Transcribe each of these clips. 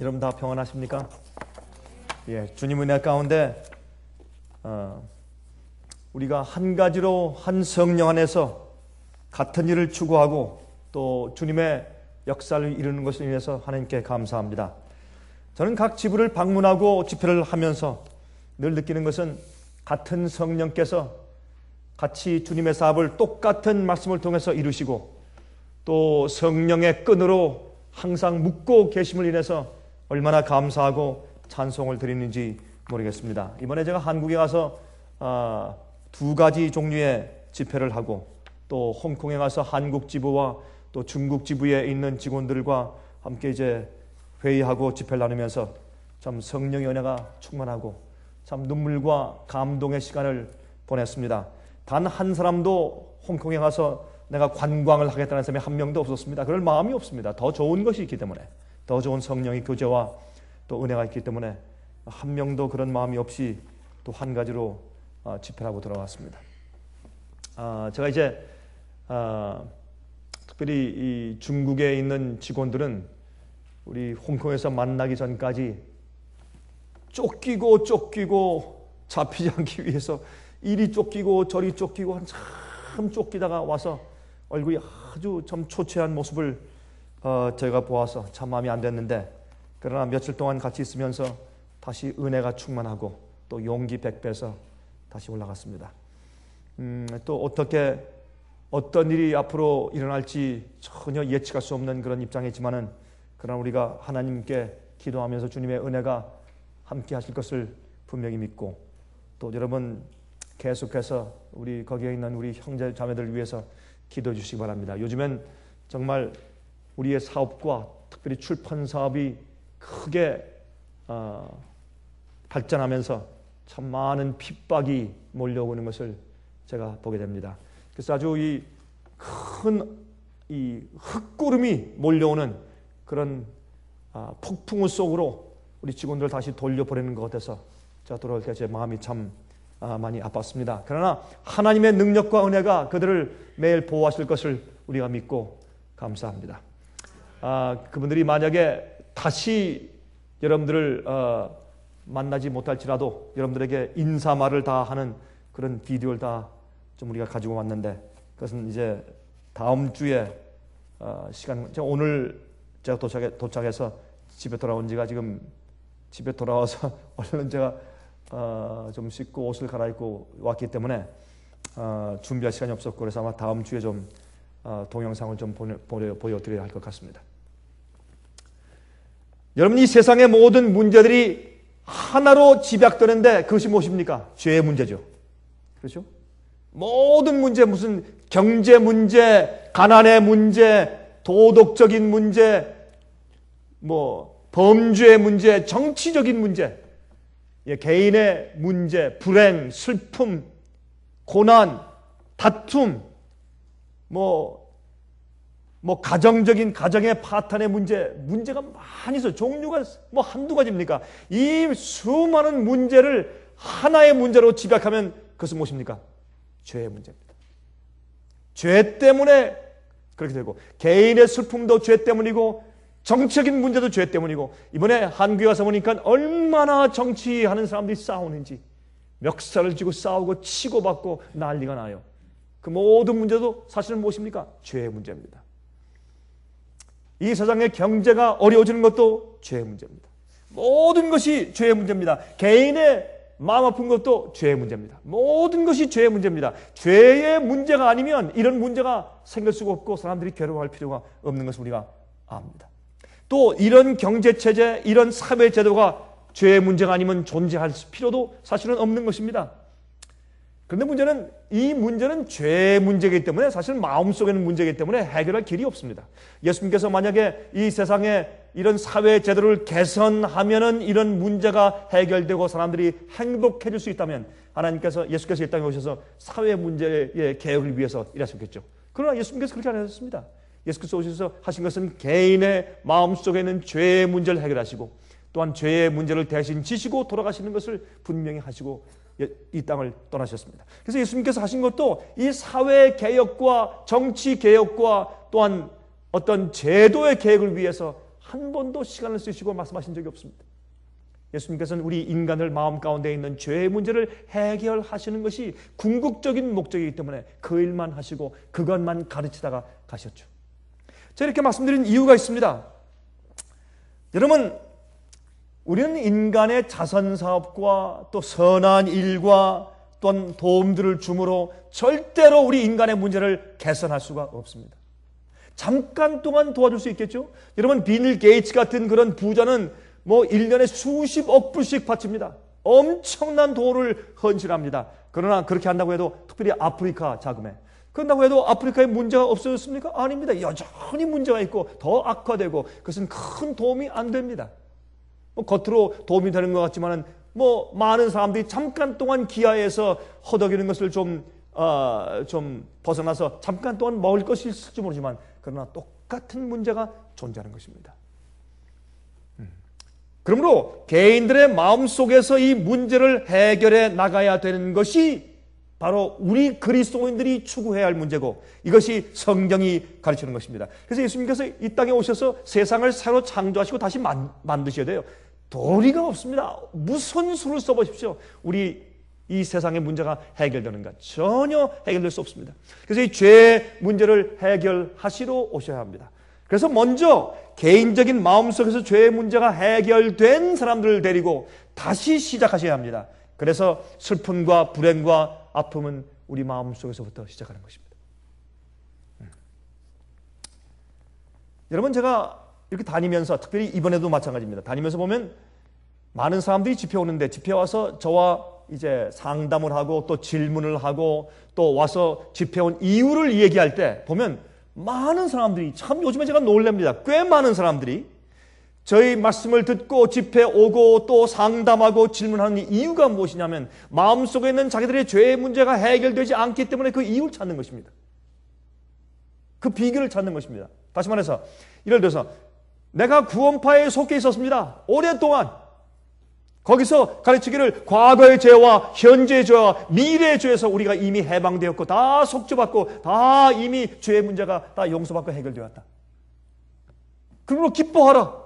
여러분 다 평안하십니까? 예, 주님 은혜 가운데 우리가 한 가지로 한 성령 안에서 같은 일을 추구하고 또 주님의 역사를 이루는 것을 위해서 하나님께 감사합니다. 저는 각 지부를 방문하고 집회를 하면서 늘 느끼는 것은 같은 성령께서 같이 주님의 사업을 똑같은 말씀을 통해서 이루시고 또 성령의 끈으로 항상 묶고 계심을 인해서 얼마나 감사하고 찬송을 드리는지 모르겠습니다. 이번에 제가 한국에 가서 두 가지 종류의 집회를 하고 또 홍콩에 가서 한국 지부와 또 중국 지부에 있는 직원들과 함께 이제 회의하고 집회를 나누면서 참 성령의 은혜가 충만하고 참 눈물과 감동의 시간을 보냈습니다. 단 한 사람도 홍콩에 가서 내가 관광을 하겠다는 사람이 한 명도 없었습니다. 그럴 마음이 없습니다. 더 좋은 것이 있기 때문에, 더 좋은 성령의 교제와 또 은혜가 있기 때문에 한 명도 그런 마음이 없이 또 한 가지로 집회를 하고 돌아왔습니다. 제가 이제 특별히 이 중국에 있는 직원들은 우리 홍콩에서 만나기 전까지 쫓기고 잡히지 않기 위해서 이리 쫓기고 저리 쫓기고 한참 쫓기다가 와서 얼굴이 아주 좀 초췌한 모습을 제가 보아서 참 마음이 안 됐는데, 그러나 며칠 동안 같이 있으면서 다시 은혜가 충만하고 또 용기 100배서 다시 올라갔습니다. 또 어떻게 어떤 일이 앞으로 일어날지 전혀 예측할 수 없는 그런 입장이지만은, 그러나 우리가 하나님께 기도하면서 주님의 은혜가 함께 하실 것을 분명히 믿고, 또 여러분 계속해서 우리 거기에 있는 우리 형제 자매들을 위해서 기도해 주시기 바랍니다. 요즘엔 정말 우리의 사업과 특별히 출판 사업이 크게 발전하면서 참 많은 핍박이 몰려오는 것을 제가 보게 됩니다. 그래서 아주 이 큰 흙구름이 몰려오는 그런 폭풍우 속으로 우리 직원들을 다시 돌려보내는 것 같아서 제가 돌아올 때 제 마음이 참 많이 아팠습니다. 그러나 하나님의 능력과 은혜가 그들을 매일 보호하실 것을 우리가 믿고 감사합니다. 그분들이 만약에 다시 여러분들을 만나지 못할지라도 여러분들에게 인사말을 다 하는 그런 비디오를 다 좀 우리가 가지고 왔는데, 그것은 이제 다음 주에 시간, 오늘 제가 도착해서 집에 돌아온 지가 지금 집에 돌아와서 얼른 제가 좀 씻고 옷을 갈아입고 왔기 때문에 준비할 시간이 없었고, 그래서 아마 다음 주에 좀 동영상을 좀 보여드려야 할 것 같습니다. 여러분, 이 세상의 모든 문제들이 하나로 집약되는데 그것이 무엇입니까? 죄의 문제죠. 그렇죠? 모든 문제, 무슨 경제 문제, 가난의 문제, 도덕적인 문제, 범죄의 문제, 정치적인 문제, 개인의 문제, 불행, 슬픔, 고난, 다툼, 가정의 파탄의 문제가 많이 있어요. 종류가 한두 가지입니까? 이 수많은 문제를 하나의 문제로 집약하면 그것은 무엇입니까? 죄의 문제입니다. 죄 때문에 그렇게 되고, 개인의 슬픔도 죄 때문이고, 정치적인 문제도 죄 때문이고, 이번에 한국에 와서 보니까 얼마나 정치하는 사람들이 싸우는지, 멱살을 쥐고 싸우고 치고받고 난리가 나요. 그 모든 문제도 사실은 무엇입니까? 죄의 문제입니다. 이 세상의 경제가 어려워지는 것도 죄의 문제입니다. 모든 것이 죄의 문제입니다. 개인의 마음 아픈 것도 죄의 문제입니다. 모든 것이 죄의 문제입니다. 죄의 문제가 아니면 이런 문제가 생길 수가 없고 사람들이 괴로워할 필요가 없는 것을 우리가 압니다. 또 이런 경제체제, 이런 사회제도가 죄의 문제가 아니면 존재할 필요도 사실은 없는 것입니다. 그런데 이 문제는 죄의 문제이기 때문에 사실 마음속에 있는 문제이기 때문에 해결할 길이 없습니다. 예수님께서 만약에 이 세상에 이런 사회 제도를 개선하면은 이런 문제가 해결되고 사람들이 행복해질 수 있다면 예수께서 이 땅에 오셔서 사회 문제의 개혁을 위해서 일하셨겠죠. 그러나 예수님께서 그렇게 안 하셨습니다. 예수께서 오셔서 하신 것은 개인의 마음속에 있는 죄의 문제를 해결하시고 또한 죄의 문제를 대신 지시고 돌아가시는 것을 분명히 하시고 이 땅을 떠나셨습니다. 그래서 예수님께서 하신 것도 이 사회 개혁과 정치 개혁과 또한 어떤 제도의 개혁을 위해서 한 번도 시간을 쓰시고 말씀하신 적이 없습니다. 예수님께서는 우리 인간을 마음 가운데 있는 죄의 문제를 해결하시는 것이 궁극적인 목적이기 때문에 그 일만 하시고 그것만 가르치다가 가셨죠. 제가 이렇게 말씀드린 이유가 있습니다. 여러분, 우리는 인간의 자선사업과 또 선한 일과 또한 도움들을 줌으로 절대로 우리 인간의 문제를 개선할 수가 없습니다. 잠깐 동안 도와줄 수 있겠죠? 여러분, 빌 게이츠 같은 그런 부자는 1년에 수십억 불씩 바칩니다. 엄청난 돈을 헌신합니다. 그러나 그렇게 한다고 해도 특별히 아프리카 자금에 그런다고 해도 아프리카에 문제가 없어졌습니까? 아닙니다. 여전히 문제가 있고 더 악화되고 그것은 큰 도움이 안 됩니다. 겉으로 도움이 되는 것 같지만은 많은 사람들이 잠깐 동안 기아에서 허덕이는 것을 좀 벗어나서 잠깐 동안 먹을 것이 있을지 모르지만 그러나 똑같은 문제가 존재하는 것입니다. 그러므로 개인들의 마음속에서 이 문제를 해결해 나가야 되는 것이 바로 우리 그리스도인들이 추구해야 할 문제고 이것이 성경이 가르치는 것입니다. 그래서 예수님께서 이 땅에 오셔서 세상을 새로 창조하시고 다시 만드셔야 돼요. 도리가 없습니다. 무슨 수를 써보십시오. 우리 이 세상의 문제가 해결되는가? 전혀 해결될 수 없습니다. 그래서 이 죄의 문제를 해결하시러 오셔야 합니다. 그래서 먼저 개인적인 마음속에서 죄의 문제가 해결된 사람들을 데리고 다시 시작하셔야 합니다. 그래서 슬픔과 불행과 아픔은 우리 마음속에서부터 시작하는 것입니다. 여러분, 제가 이렇게 다니면서 특별히 이번에도 마찬가지입니다. 다니면서 보면 많은 사람들이 집회 오는데 집회 와서 저와 이제 상담을 하고 또 질문을 하고 또 와서 집회 온 이유를 얘기할 때 보면 많은 사람들이 참 요즘에 제가 놀랍니다. 꽤 많은 사람들이 저희 말씀을 듣고 집회 오고 또 상담하고 질문하는 이유가 무엇이냐면 마음속에 있는 자기들의 죄의 문제가 해결되지 않기 때문에 그 이유를 찾는 것입니다. 그 비결을 찾는 것입니다. 다시 말해서 예를 들어서 내가 구원파에 속해 있었습니다. 오랫동안 거기서 가르치기를 과거의 죄와 현재의 죄와 미래의 죄에서 우리가 이미 해방되었고 다 속죄받고 다 이미 죄의 문제가 다 용서받고 해결되었다. 그러므로 기뻐하라.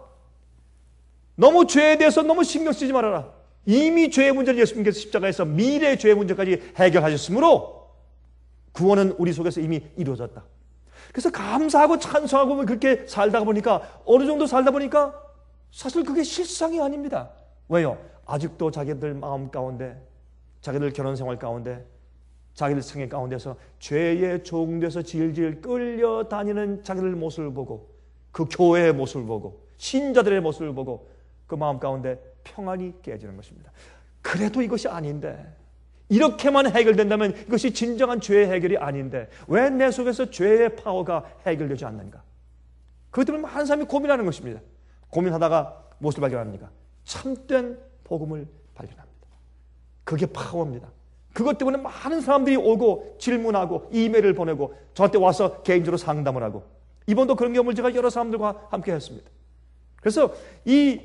너무 죄에 대해서 너무 신경 쓰지 말아라. 이미 죄의 문제를 예수님께서 십자가에서 미래의 죄의 문제까지 해결하셨으므로 구원은 우리 속에서 이미 이루어졌다. 그래서 감사하고 찬송하고 그렇게 살다가 보니까 어느 정도 살다 보니까 사실 그게 실상이 아닙니다. 왜요? 아직도 자기들 마음 가운데 자기들 결혼 생활 가운데 자기들 생애 가운데서 죄에 종돼서 질질 끌려다니는 자기들 모습을 보고 그 교회의 모습을 보고 신자들의 모습을 보고 그 마음 가운데 평안이 깨지는 것입니다. 그래도 이것이 아닌데 이렇게만 해결된다면 이것이 진정한 죄의 해결이 아닌데 왜 내 속에서 죄의 파워가 해결되지 않는가? 그것 때문에 많은 사람이 고민하는 것입니다. 고민하다가 무엇을 발견합니까? 참된 복음을 발견합니다. 그게 파워입니다. 그것 때문에 많은 사람들이 오고 질문하고 이메일을 보내고 저한테 와서 개인적으로 상담을 하고 이번도 그런 경험을 제가 여러 사람들과 함께 했습니다. 그래서 이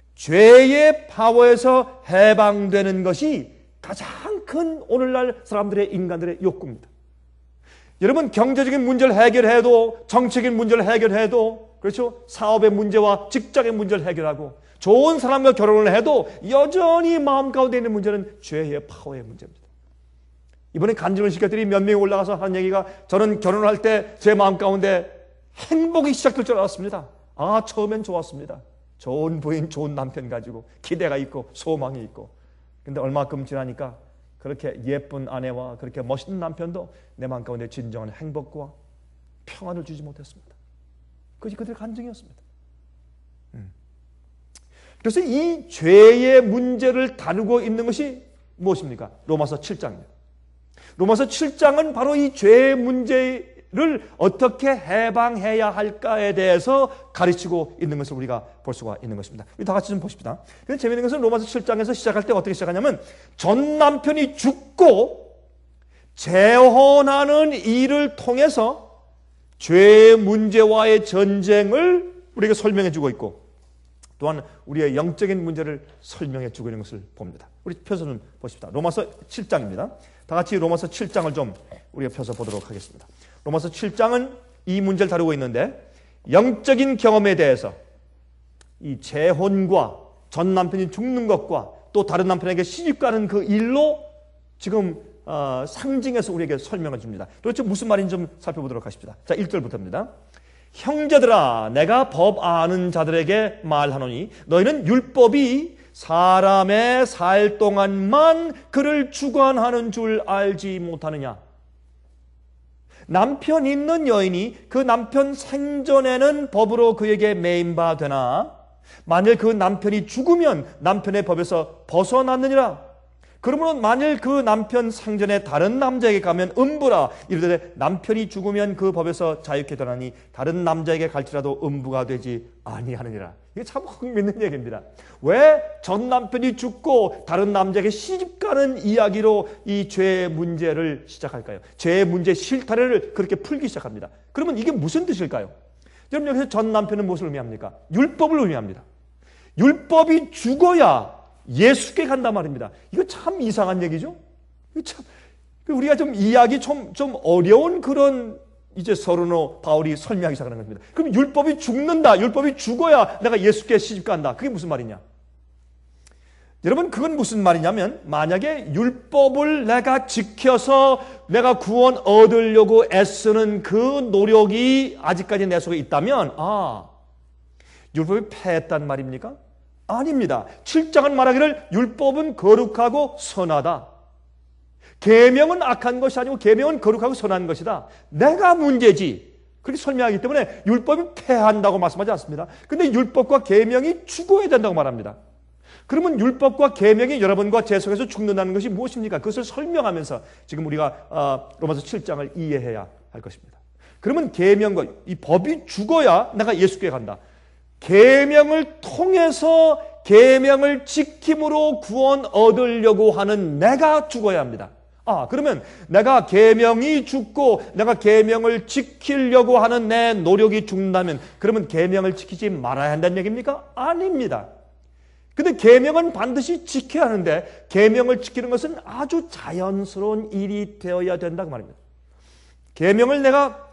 죄의 파워에서 해방되는 것이 가장 큰 오늘날 사람들의 인간들의 욕구입니다. 여러분, 경제적인 문제를 해결해도 정치적인 문제를 해결해도 그렇죠? 사업의 문제와 직장의 문제를 해결하고 좋은 사람과 결혼을 해도 여전히 마음 가운데 있는 문제는 죄의 파워의 문제입니다. 이번에 간증을 시켰더니 몇 명이 올라가서 하는 얘기가 저는 결혼을 할 때 제 마음 가운데 행복이 시작될 줄 알았습니다. 처음엔 좋았습니다. 좋은 부인, 좋은 남편 가지고 기대가 있고 소망이 있고 근데 얼마큼 지나니까 그렇게 예쁜 아내와 그렇게 멋있는 남편도 내 마음 가운데 진정한 행복과 평안을 주지 못했습니다. 그것이 그들의 간증이었습니다. 그래서 이 죄의 문제를 다루고 있는 것이 무엇입니까? 로마서 7장입니다. 로마서 7장은 바로 이 죄의 문제를 어떻게 해방해야 할까에 대해서 가르치고 있는 것을 우리가 볼 수가 있는 것입니다. 우리 다 같이 좀 보십시다. 근데 재미있는 것은 로마서 7장에서 시작할 때 어떻게 시작하냐면 전 남편이 죽고 재혼하는 일을 통해서 죄의 문제와의 전쟁을 우리에게 설명해 주고 있고 또한 우리의 영적인 문제를 설명해 주고 있는 것을 봅니다. 우리 펴서 좀 보십시다. 로마서 7장입니다. 다 같이 로마서 7장을 좀 우리가 펴서 보도록 하겠습니다. 로마서 7장은 이 문제를 다루고 있는데 영적인 경험에 대해서 이 재혼과 전 남편이 죽는 것과 또 다른 남편에게 시집가는 그 일로 지금 상징해서 우리에게 설명을 줍니다. 도대체 무슨 말인지 좀 살펴보도록 하십시다. 자, 1절부터입니다. 형제들아, 내가 법 아는 자들에게 말하노니 너희는 율법이 사람의 살 동안만 그를 주관하는 줄 알지 못하느냐. 남편 있는 여인이 그 남편 생전에는 법으로 그에게 매인바 되나 만일 그 남편이 죽으면 남편의 법에서 벗어났느니라. 그러므로 만일 그 남편 생전에 다른 남자에게 가면 음부라. 이르되 남편이 죽으면 그 법에서 자유케 되나니 다른 남자에게 갈지라도 음부가 되지 아니하느니라. 이게 참 흥미있는 얘기입니다. 왜 전 남편이 죽고 다른 남자에게 시집가는 이야기로 이 죄의 문제를 시작할까요? 죄의 문제 실타래를 그렇게 풀기 시작합니다. 그러면 이게 무슨 뜻일까요? 여러분, 여기서 전 남편은 무엇을 의미합니까? 율법을 의미합니다. 율법이 죽어야 예수께 간단 말입니다. 이거 참 이상한 얘기죠? 이거 참, 우리가 좀 이해하기 좀 어려운 그런 이제 서론으로 바울이 설명하기 시작하는 겁니다. 그럼 율법이 죽는다. 율법이 죽어야 내가 예수께 시집간다. 그게 무슨 말이냐? 여러분, 그건 무슨 말이냐면 만약에 율법을 내가 지켜서 내가 구원 얻으려고 애쓰는 그 노력이 아직까지 내 속에 있다면 율법이 패했단 말입니까? 아닙니다. 7장은 말하기를 율법은 거룩하고 선하다. 계명은 악한 것이 아니고 계명은 거룩하고 선한 것이다. 내가 문제지. 그렇게 설명하기 때문에 율법이 패한다고 말씀하지 않습니다. 근데 율법과 계명이 죽어야 된다고 말합니다. 그러면 율법과 계명이 여러분과 제 속에서 죽는다는 것이 무엇입니까? 그것을 설명하면서 지금 우리가 로마서 7장을 이해해야 할 것입니다. 그러면 계명과 이 법이 죽어야 내가 예수께 간다. 계명을 통해서 계명을 지킴으로 구원 얻으려고 하는 내가 죽어야 합니다. 그러면 내가 계명이 죽고 내가 계명을 지키려고 하는 내 노력이 죽는다면 그러면 계명을 지키지 말아야 한다는 얘기입니까? 아닙니다. 근데 계명은 반드시 지켜야 하는데 계명을 지키는 것은 아주 자연스러운 일이 되어야 된다고 말입니다. 계명을 내가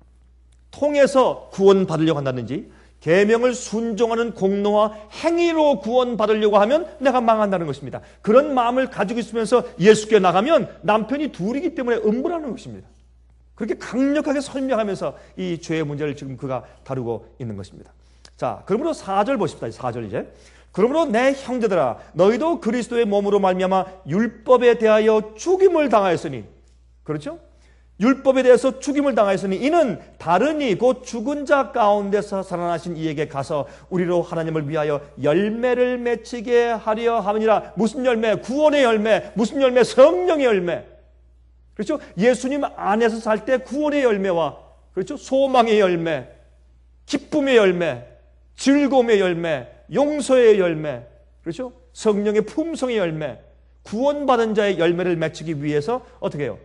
통해서 구원받으려고 한다든지 계명을 순종하는 공로와 행위로 구원받으려고 하면 내가 망한다는 것입니다. 그런 마음을 가지고 있으면서 예수께 나가면 남편이 둘이기 때문에 음부라는 것입니다. 그렇게 강력하게 설명하면서 이 죄의 문제를 지금 그가 다루고 있는 것입니다. 자, 그러므로 4절 보십시다. 4절 이제. 그러므로 내 형제들아 너희도 그리스도의 몸으로 말미암아 율법에 대하여 죽임을 당하였으니, 그렇죠? 율법에 대해서 죽임을 당하였으니 이는 다른 이 곧 죽은 자 가운데서 살아나신 이에게 가서 우리로 하나님을 위하여 열매를 맺히게 하려 함이니라. 무슨 열매? 구원의 열매. 무슨 열매? 성령의 열매. 그렇죠? 예수님 안에서 살 때 구원의 열매와, 그렇죠? 소망의 열매, 기쁨의 열매, 즐거움의 열매, 용서의 열매, 그렇죠? 성령의 품성의 열매, 구원받은 자의 열매를 맺히기 위해서 어떻게 해요?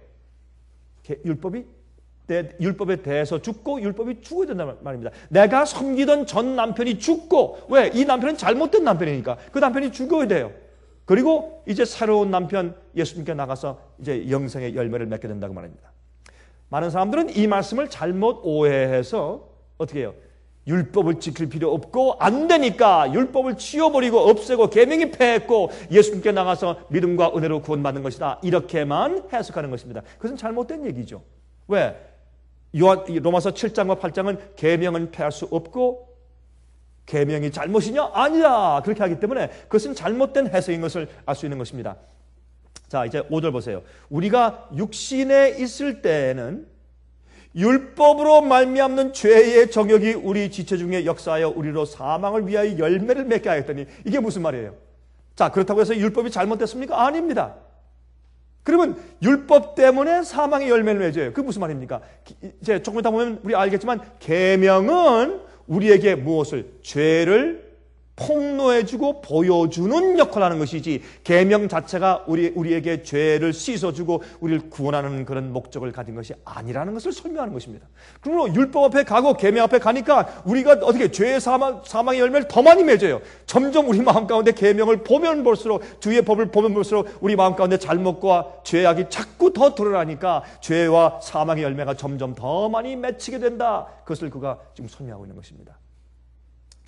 율법에 대해서 죽고 율법이 죽어야 된다는 말입니다. 내가 섬기던 전 남편이 죽고, 왜? 이 남편은 잘못된 남편이니까 그 남편이 죽어야 돼요. 그리고 이제 새로운 남편 예수님께 나가서 이제 영생의 열매를 맺게 된다고 말합니다. 많은 사람들은 이 말씀을 잘못 오해해서 어떻게 해요? 율법을 지킬 필요 없고 안 되니까 율법을 치워버리고 없애고 계명이 패했고 예수님께 나가서 믿음과 은혜로 구원받는 것이다. 이렇게만 해석하는 것입니다. 그것은 잘못된 얘기죠. 왜? 로마서 7장과 8장은 계명은 패할 수 없고 계명이 잘못이냐? 아니야. 그렇게 하기 때문에 그것은 잘못된 해석인 것을 알 수 있는 것입니다. 자, 이제 5절 보세요. 우리가 육신에 있을 때에는 율법으로 말미암는 죄의 정욕이 우리 지체 중에 역사하여 우리로 사망을 위하여 열매를 맺게 하였더니, 이게 무슨 말이에요? 자, 그렇다고 해서 율법이 잘못됐습니까? 아닙니다. 그러면 율법 때문에 사망의 열매를 맺어요. 그게 무슨 말입니까? 이제 조금 이따 보면 우리 알겠지만 계명은 우리에게 무엇을? 죄를 폭로해주고 보여주는 역할을 하는 것이지 계명 자체가 우리에게 죄를 씻어주고 우리를 구원하는 그런 목적을 가진 것이 아니라는 것을 설명하는 것입니다. 그러므로 율법 앞에 가고 계명 앞에 가니까 우리가 어떻게 죄의 사망의 열매를 더 많이 맺어요. 점점 우리 마음 가운데 계명을 보면 볼수록, 주의 법을 보면 볼수록 우리 마음 가운데 잘못과 죄악이 자꾸 더 드러나니까 죄와 사망의 열매가 점점 더 많이 맺히게 된다. 그것을 그가 지금 설명하고 있는 것입니다.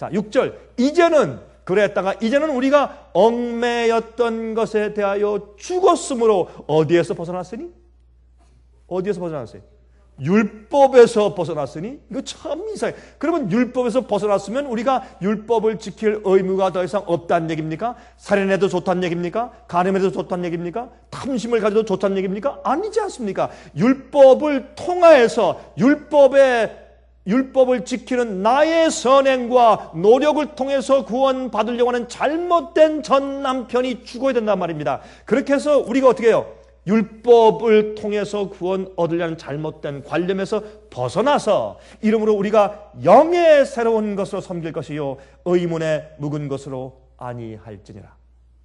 자, 6절. 이제는 그랬다가 이제는 우리가 얽매였던 것에 대하여 죽었으므로 어디에서 벗어났으니? 어디에서 벗어났어요? 율법에서 벗어났으니? 이거 참 이상해. 그러면 율법에서 벗어났으면 우리가 율법을 지킬 의무가 더 이상 없다는 얘기입니까? 살인해도 좋다는 얘기입니까? 간음해도 좋다는 얘기입니까? 탐심을 가져도 좋다는 얘기입니까? 아니지 않습니까? 율법을 통하여서 율법을 지키는 나의 선행과 노력을 통해서 구원받으려고 하는 잘못된 전 남편이 죽어야 된단 말입니다. 그렇게 해서 우리가 어떻게 해요? 율법을 통해서 구원 얻으려는 잘못된 관념에서 벗어나서 이러므로 우리가 영의 새로운 것으로 섬길 것이요 의문에 묵은 것으로 아니할지니라.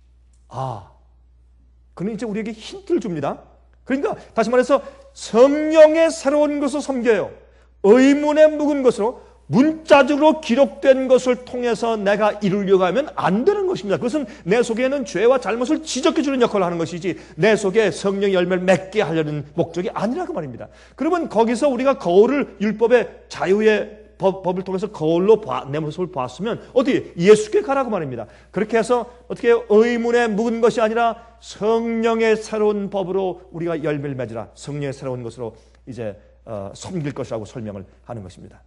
그는 이제 우리에게 힌트를 줍니다. 그러니까 다시 말해서 성령의 새로운 것을 섬겨요. 의문에 묵은 것으로 문자적으로 기록된 것을 통해서 내가 이루려고 하면 안 되는 것입니다. 그것은 내 속에는 죄와 잘못을 지적해주는 역할을 하는 것이지 내 속에 성령의 열매를 맺게 하려는 목적이 아니라고 말입니다. 그러면 거기서 우리가 거울을 율법의 자유의 법을 통해서 거울로 내 모습을 봤으면 어디 예수께 가라고 말입니다. 그렇게 해서 어떻게 의문에 묵은 것이 아니라 성령의 새로운 법으로 우리가 열매를 맺으라. 성령의 새로운 것으로 이제 섬길 것이라고 설명을 하는 것입니다.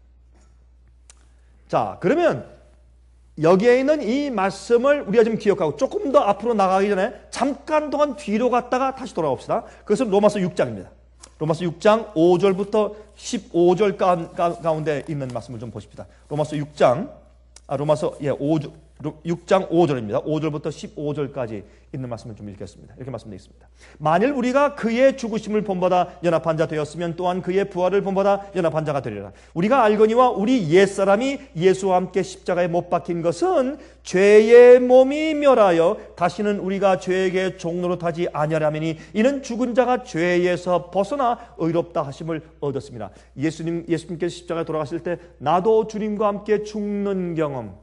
자, 그러면 여기에 있는 이 말씀을 우리가 좀 기억하고 조금 더 앞으로 나가기 전에 잠깐 동안 뒤로 갔다가 다시 돌아옵시다. 그것은 로마서 6장입니다. 로마서 6장 5절부터 15절 가운데 있는 말씀을 좀 보십시다. 로마서 6장 6장 5절입니다. 5절부터 15절까지 있는 말씀을 좀 읽겠습니다. 이렇게 말씀되어 있습니다. 만일 우리가 그의 죽으심을 본받아 연합한 자 되었으면 또한 그의 부활을 본받아 연합한 자가 되리라. 우리가 알거니와 우리 옛사람이 예수와 함께 십자가에 못 박힌 것은 죄의 몸이 멸하여 다시는 우리가 죄에게 종노릇하지 아니하라매니 이는 죽은 자가 죄에서 벗어나 의롭다 하심을 얻었습니다. 예수님께서 십자가에 돌아가실 때 나도 주님과 함께 죽는 경험,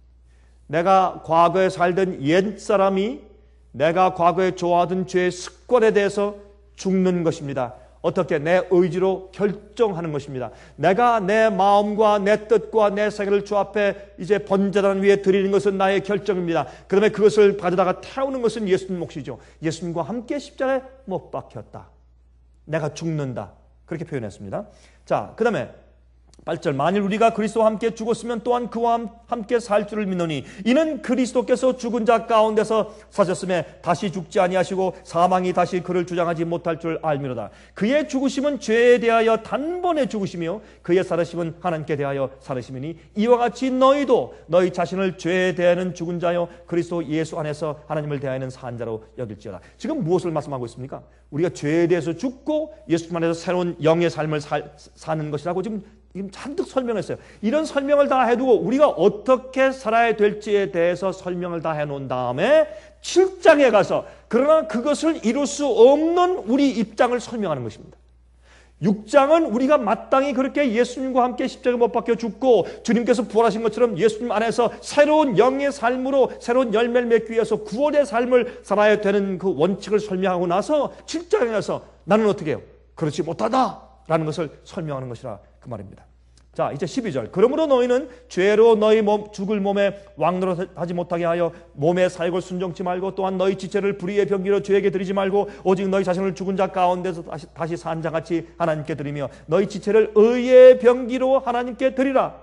내가 과거에 살던 옛사람이 내가 과거에 좋아하던 죄의 습관에 대해서 죽는 것입니다. 어떻게? 내 의지로 결정하는 것입니다. 내가 내 마음과 내 뜻과 내 생각을 주 앞에 이제 번제단 위에 드리는 것은 나의 결정입니다. 그다음에 그것을 가져다가 태우는 것은 예수님 몫이죠. 예수님과 함께 십자가에 못 박혔다. 내가 죽는다. 그렇게 표현했습니다. 자, 그 다음에 8절. 만일 우리가 그리스도와 함께 죽었으면 또한 그와 함께 살 줄을 믿노니 이는 그리스도께서 죽은 자 가운데서 사셨음에 다시 죽지 아니하시고 사망이 다시 그를 주장하지 못할 줄 알미로다. 그의 죽으심은 죄에 대하여 단번에 죽으시며 그의 살으심은 하나님께 대하여 살으심이니 이와 같이 너희도 너희 자신을 죄에 대하여는 죽은 자요 그리스도 예수 안에서 하나님을 대하여는 산 자로 여길지어다. 지금 무엇을 말씀하고 있습니까? 우리가 죄에 대해서 죽고 예수님 안에서 새로운 영의 삶을 사는 것이라고 지금 잔뜩 설명했어요. 이런 설명을 다 해두고 우리가 어떻게 살아야 될지에 대해서 설명을 다 해놓은 다음에 7장에 가서 그러나 그것을 이룰 수 없는 우리 입장을 설명하는 것입니다. 6장은 우리가 마땅히 그렇게 예수님과 함께 십자가에 못 박혀 죽고 주님께서 부활하신 것처럼 예수님 안에서 새로운 영의 삶으로 새로운 열매를 맺기 위해서 구원의 삶을 살아야 되는 그 원칙을 설명하고 나서 7장에 가서 나는 어떻게 해요? 그렇지 못하다라는 것을 설명하는 것이라 그 말입니다. 자, 이제 12절. 그러므로 너희는 죄로 너희 죽을 몸에 왕노릇하지 못하게 하여 몸의 사역을 순종치 말고 또한 너희 지체를 불의의 병기로 죄에게 드리지 말고 오직 너희 자신을 죽은 자 가운데서 다시 산 자같이 하나님께 드리며 너희 지체를 의의 병기로 하나님께 드리라.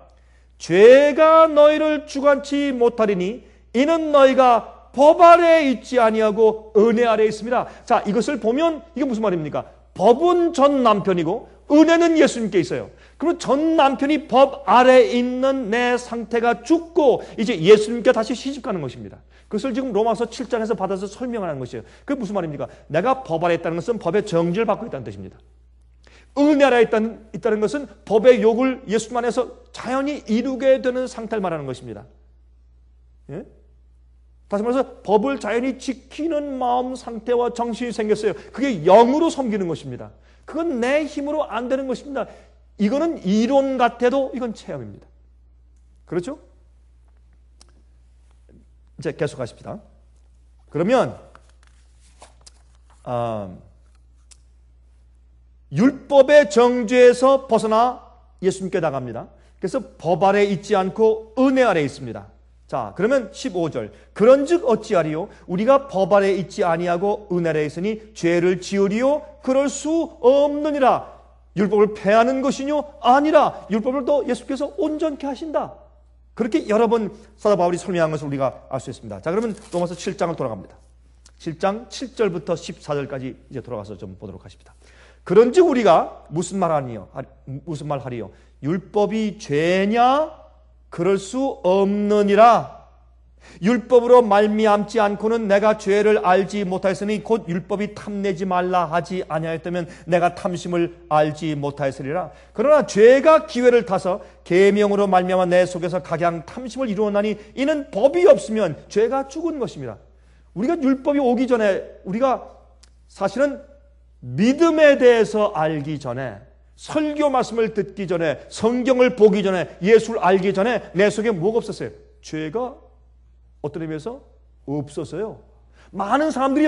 죄가 너희를 주관치 못하리니 이는 너희가 법 아래에 있지 아니하고 은혜 아래에 있습니다. 자, 이것을 보면 이게 무슨 말입니까? 법은 전 남편이고 은혜는 예수님께 있어요. 그리고 전 남편이 법 아래에 있는 내 상태가 죽고 이제 예수님께 다시 시집가는 것입니다. 그것을 지금 로마서 7장에서 받아서 설명하는 것이에요. 그게 무슨 말입니까? 내가 법 아래에 있다는 것은 법의 정죄를 받고 있다는 뜻입니다. 은혜 아래에 있다는 것은 법의 욕을 예수님 안에서 자연히 이루게 되는 상태를 말하는 것입니다. 예? 다시 말해서 법을 자연히 지키는 마음 상태와 정신이 생겼어요. 그게 영으로 섬기는 것입니다. 그건 내 힘으로 안 되는 것입니다. 이거는 이론 같아도 이건 체험입니다. 그렇죠? 이제 계속하십시다. 그러면 율법의 정죄에서 벗어나 예수님께 나갑니다. 그래서 법 아래 있지 않고 은혜 아래 있습니다. 자, 그러면 15절. 그런즉 어찌하리요? 우리가 법 아래 있지 아니하고 은혜 아래 있으니 죄를 지으리요? 그럴 수 없느니라. 율법을 폐하는 것이뇨? 아니라 율법을 또 예수께서 온전케 하신다. 그렇게 여러 번 사도 바울이 설명한 것을 우리가 알 수 있습니다. 자, 그러면 로마서 7장을 돌아갑니다. 7장 7절부터 14절까지 이제 돌아가서 좀 보도록 하십니다. 그런즉 우리가 무슨 말 하리요? 율법이 죄냐? 그럴 수 없느니라. 율법으로 말미암지 않고는 내가 죄를 알지 못하였으니 곧 율법이 탐내지 말라 하지 아니하였다면 내가 탐심을 알지 못하였으리라. 그러나 죄가 기회를 타서 계명으로 말미암아 내 속에서 각양 탐심을 이루었나니 이는 법이 없으면 죄가 죽은 것입니다. 우리가 율법이 오기 전에 우리가 사실은 믿음에 대해서 알기 전에, 설교 말씀을 듣기 전에, 성경을 보기 전에, 예수를 알기 전에 내 속에 뭐가 없었어요? 죄가 어떤 의미에서 없었어요. 많은 사람들이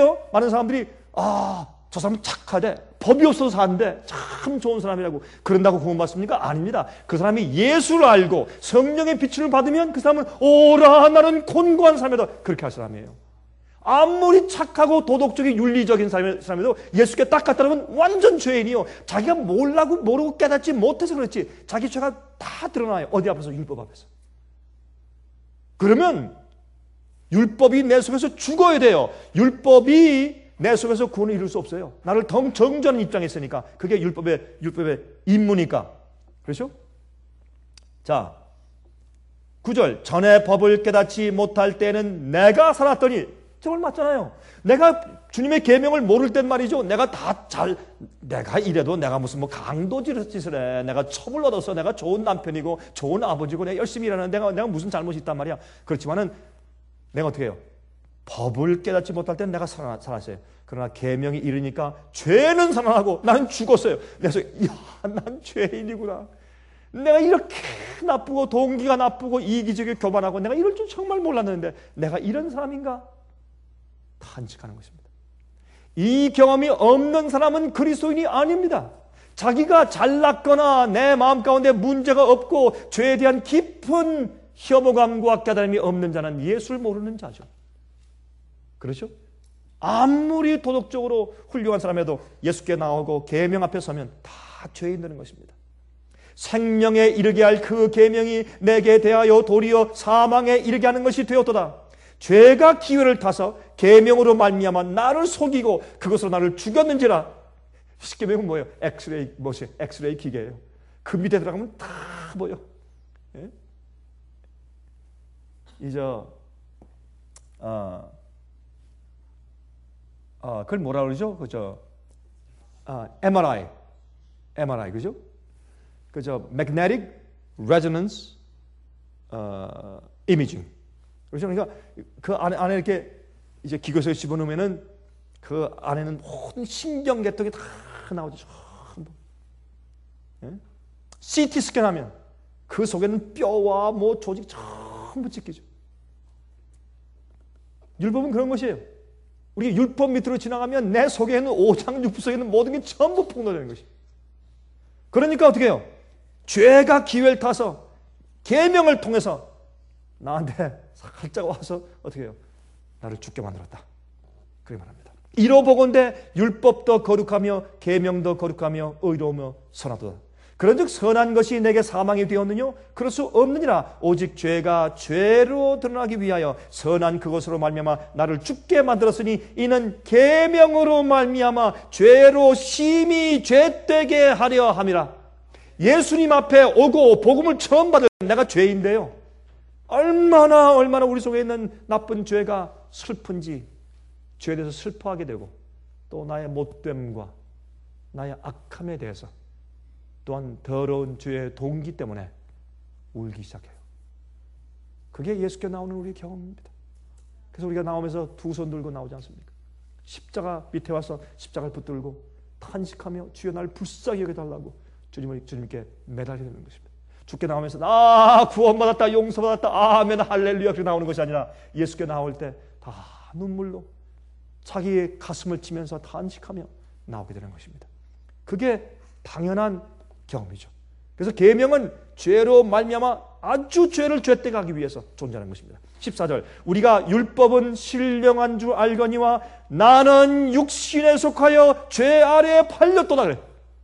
저 사람은 착하대, 법이 없어서 사는데 참 좋은 사람이라고 그런다고 구원받습니까? 아닙니다. 그 사람이 예수를 알고 성령의 빛을 받으면 그 사람은 오라 나는 곤고한 사람이다, 그렇게 할 사람이에요. 아무리 착하고 도덕적인 윤리적인 사람이도 예수께 딱 갖다 놓으면 완전 죄인이요. 자기가 모르고 깨닫지 못해서 그렇지 자기 죄가 다 드러나요. 어디 앞에서? 율법 앞에서. 그러면 율법이 내 속에서 죽어야 돼요. 율법이 내 속에서 구원을 이룰 수 없어요. 나를 더 정죄하는 입장에 있으니까. 그게 율법의 임무니까. 그렇죠? 자, 9절. 전에 법을 깨닫지 못할 때는 내가 살았더니, 정말 맞잖아요. 내가 주님의 계명을 모를 땐 말이죠. 내가 이래도 내가 무슨 강도짓을 해. 내가 첩을 얻어서 내가 좋은 남편이고 좋은 아버지고 내가 열심히 일하는데 내가 무슨 잘못이 있단 말이야. 그렇지만은 내가 어떻게 해요? 법을 깨닫지 못할 땐 내가 살았어요. 그러나 계명이 이르니까 죄는 살아나고 나는 죽었어요. 그래서 난 죄인이구나. 내가 이렇게 나쁘고 동기가 나쁘고 이기적이고 교만하고 내가 이럴 줄 정말 몰랐는데 내가 이런 사람인가? 탄식하는 것입니다. 이 경험이 없는 사람은 그리스도인이 아닙니다. 자기가 잘났거나 내 마음 가운데 문제가 없고 죄에 대한 깊은 혐오감과 깨달음이 없는 자는 예수를 모르는 자죠. 그렇죠? 아무리 도덕적으로 훌륭한 사람에도 예수께 나오고 계명 앞에 서면 다 죄인 되는 것입니다. 생명에 이르게 할 그 계명이 내게 대하여 도리어 사망에 이르게 하는 것이 되었도다. 죄가 기회를 타서 계명으로 말미암아 나를 속이고 그것으로 나를 죽였는지라. 쉽게 말하면 뭐예요? 엑스레이 기계예요. 그 밑에 들어가면 다 보여. 예? 이제 그걸 뭐라 그러죠? 그죠? MRI 그죠? 그죠? Magnetic Resonance Imaging. 그렇죠? 그러니까 그 안에 이렇게 이제 기교소에 집어넣으면은 그 안에는 모든 신경계통이 다 나오죠. 전부. 예? CT 스캔하면 그 속에는 뼈와 조직 전부 찍히죠. 율법은 그런 것이에요. 우리 율법 밑으로 지나가면 내 속에 있는 오장육부 속에 있는 모든 게 전부 폭로되는 것이. 그러니까 어떻게 해요? 죄가 기회를 타서 계명을 통해서 나한테 살짝 와서 어떻게 해요? 나를 죽게 만들었다. 그렇게 말합니다. 이로보건대 율법도 거룩하며 계명도 거룩하며 의로우며 선하도다. 그런즉 선한 것이 내게 사망이 되었느냐? 그럴 수 없느니라. 오직 죄가 죄로 드러나기 위하여 선한 그것으로 말미암아 나를 죽게 만들었으니 이는 계명으로 말미암아 죄로 심히 죄되게 하려 함이라. 예수님 앞에 오고 복음을 처음 받을 내가 죄인데요. 얼마나 우리 속에 있는 나쁜 죄가 슬픈지 죄에 대해서 슬퍼하게 되고 또 나의 못됨과 나의 악함에 대해서 또한 더러운 죄의 동기 때문에 울기 시작해요. 그게 예수께 나오는 우리의 경험입니다. 그래서 우리가 나오면서 두 손 들고 나오지 않습니까? 십자가 밑에 와서 십자가를 붙들고 탄식하며 주여 나를 불쌍히 여겨달라고 주님께 매달리게 되는 것입니다. 죽게 나오면서 구원받았다, 용서받았다, 아멘, 할렐루야 그렇게 나오는 것이 아니라 예수께 나올 때 다 눈물로 자기의 가슴을 치면서 탄식하며 나오게 되는 것입니다. 그게 당연한 경험이죠. 그래서 계명은 죄로 말미암아 아주 죄를 죄되게 하기 위해서 존재하는 것입니다. 14절 우리가 율법은 신령한 줄 알거니와 나는 육신에 속하여 죄 아래에 팔렸도다 그래.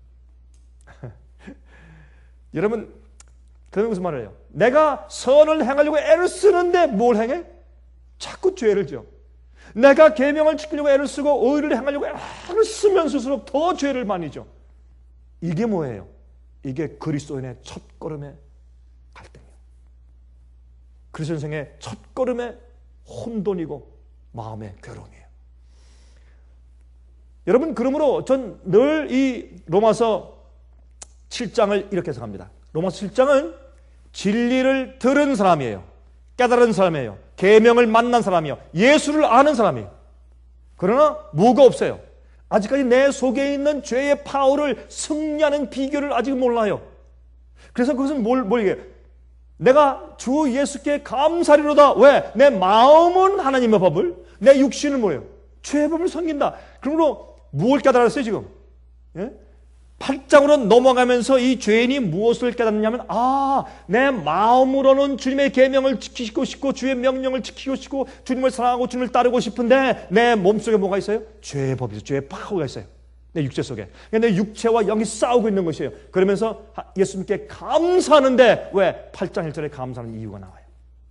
여러분 그러면 무슨 말을 해요? 내가 선을 행하려고 애를 쓰는데 뭘 행해? 자꾸 죄를 지어. 내가 계명을 지키려고 애를 쓰고 의를 행하려고 애를 쓰면 쓸수록 더 죄를 많이 져. 이게 뭐예요? 이게 그리스도인의 첫걸음의 갈등이에요. 그리스도 인생의 첫걸음의 혼돈이고 마음의 괴로움이에요. 여러분 그러므로 전 늘 이 로마서 7장을 이렇게 해석합니다. 로마서 7장은 진리를 들은 사람이에요. 깨달은 사람이에요. 계명을 만난 사람이에요. 예수를 아는 사람이에요. 그러나 뭐가 없어요. 아직까지 내 속에 있는 죄의 파워를 승리하는 비결을 아직 몰라요. 그래서 그것은 뭘 얘기해요? 내가 주 예수께 감사리로다. 왜? 내 마음은 하나님의 법을, 내 육신은 뭐예요? 죄의 법을 섬긴다. 그러므로 뭘 깨달았어요 지금? 예? 8장으로 넘어가면서 이 죄인이 무엇을 깨닫느냐면 내 마음으로는 주님의 계명을 지키고 싶고 주의 명령을 지키고 싶고 주님을 사랑하고 주님을 따르고 싶은데 내 몸속에 뭐가 있어요? 죄의 법이 있어요. 죄의 파워가 있어요. 내 육체 속에. 내 육체와 영이 싸우고 있는 것이에요. 그러면서 예수님께 감사하는데 왜? 8장 1절에 감사하는 이유가 나와요.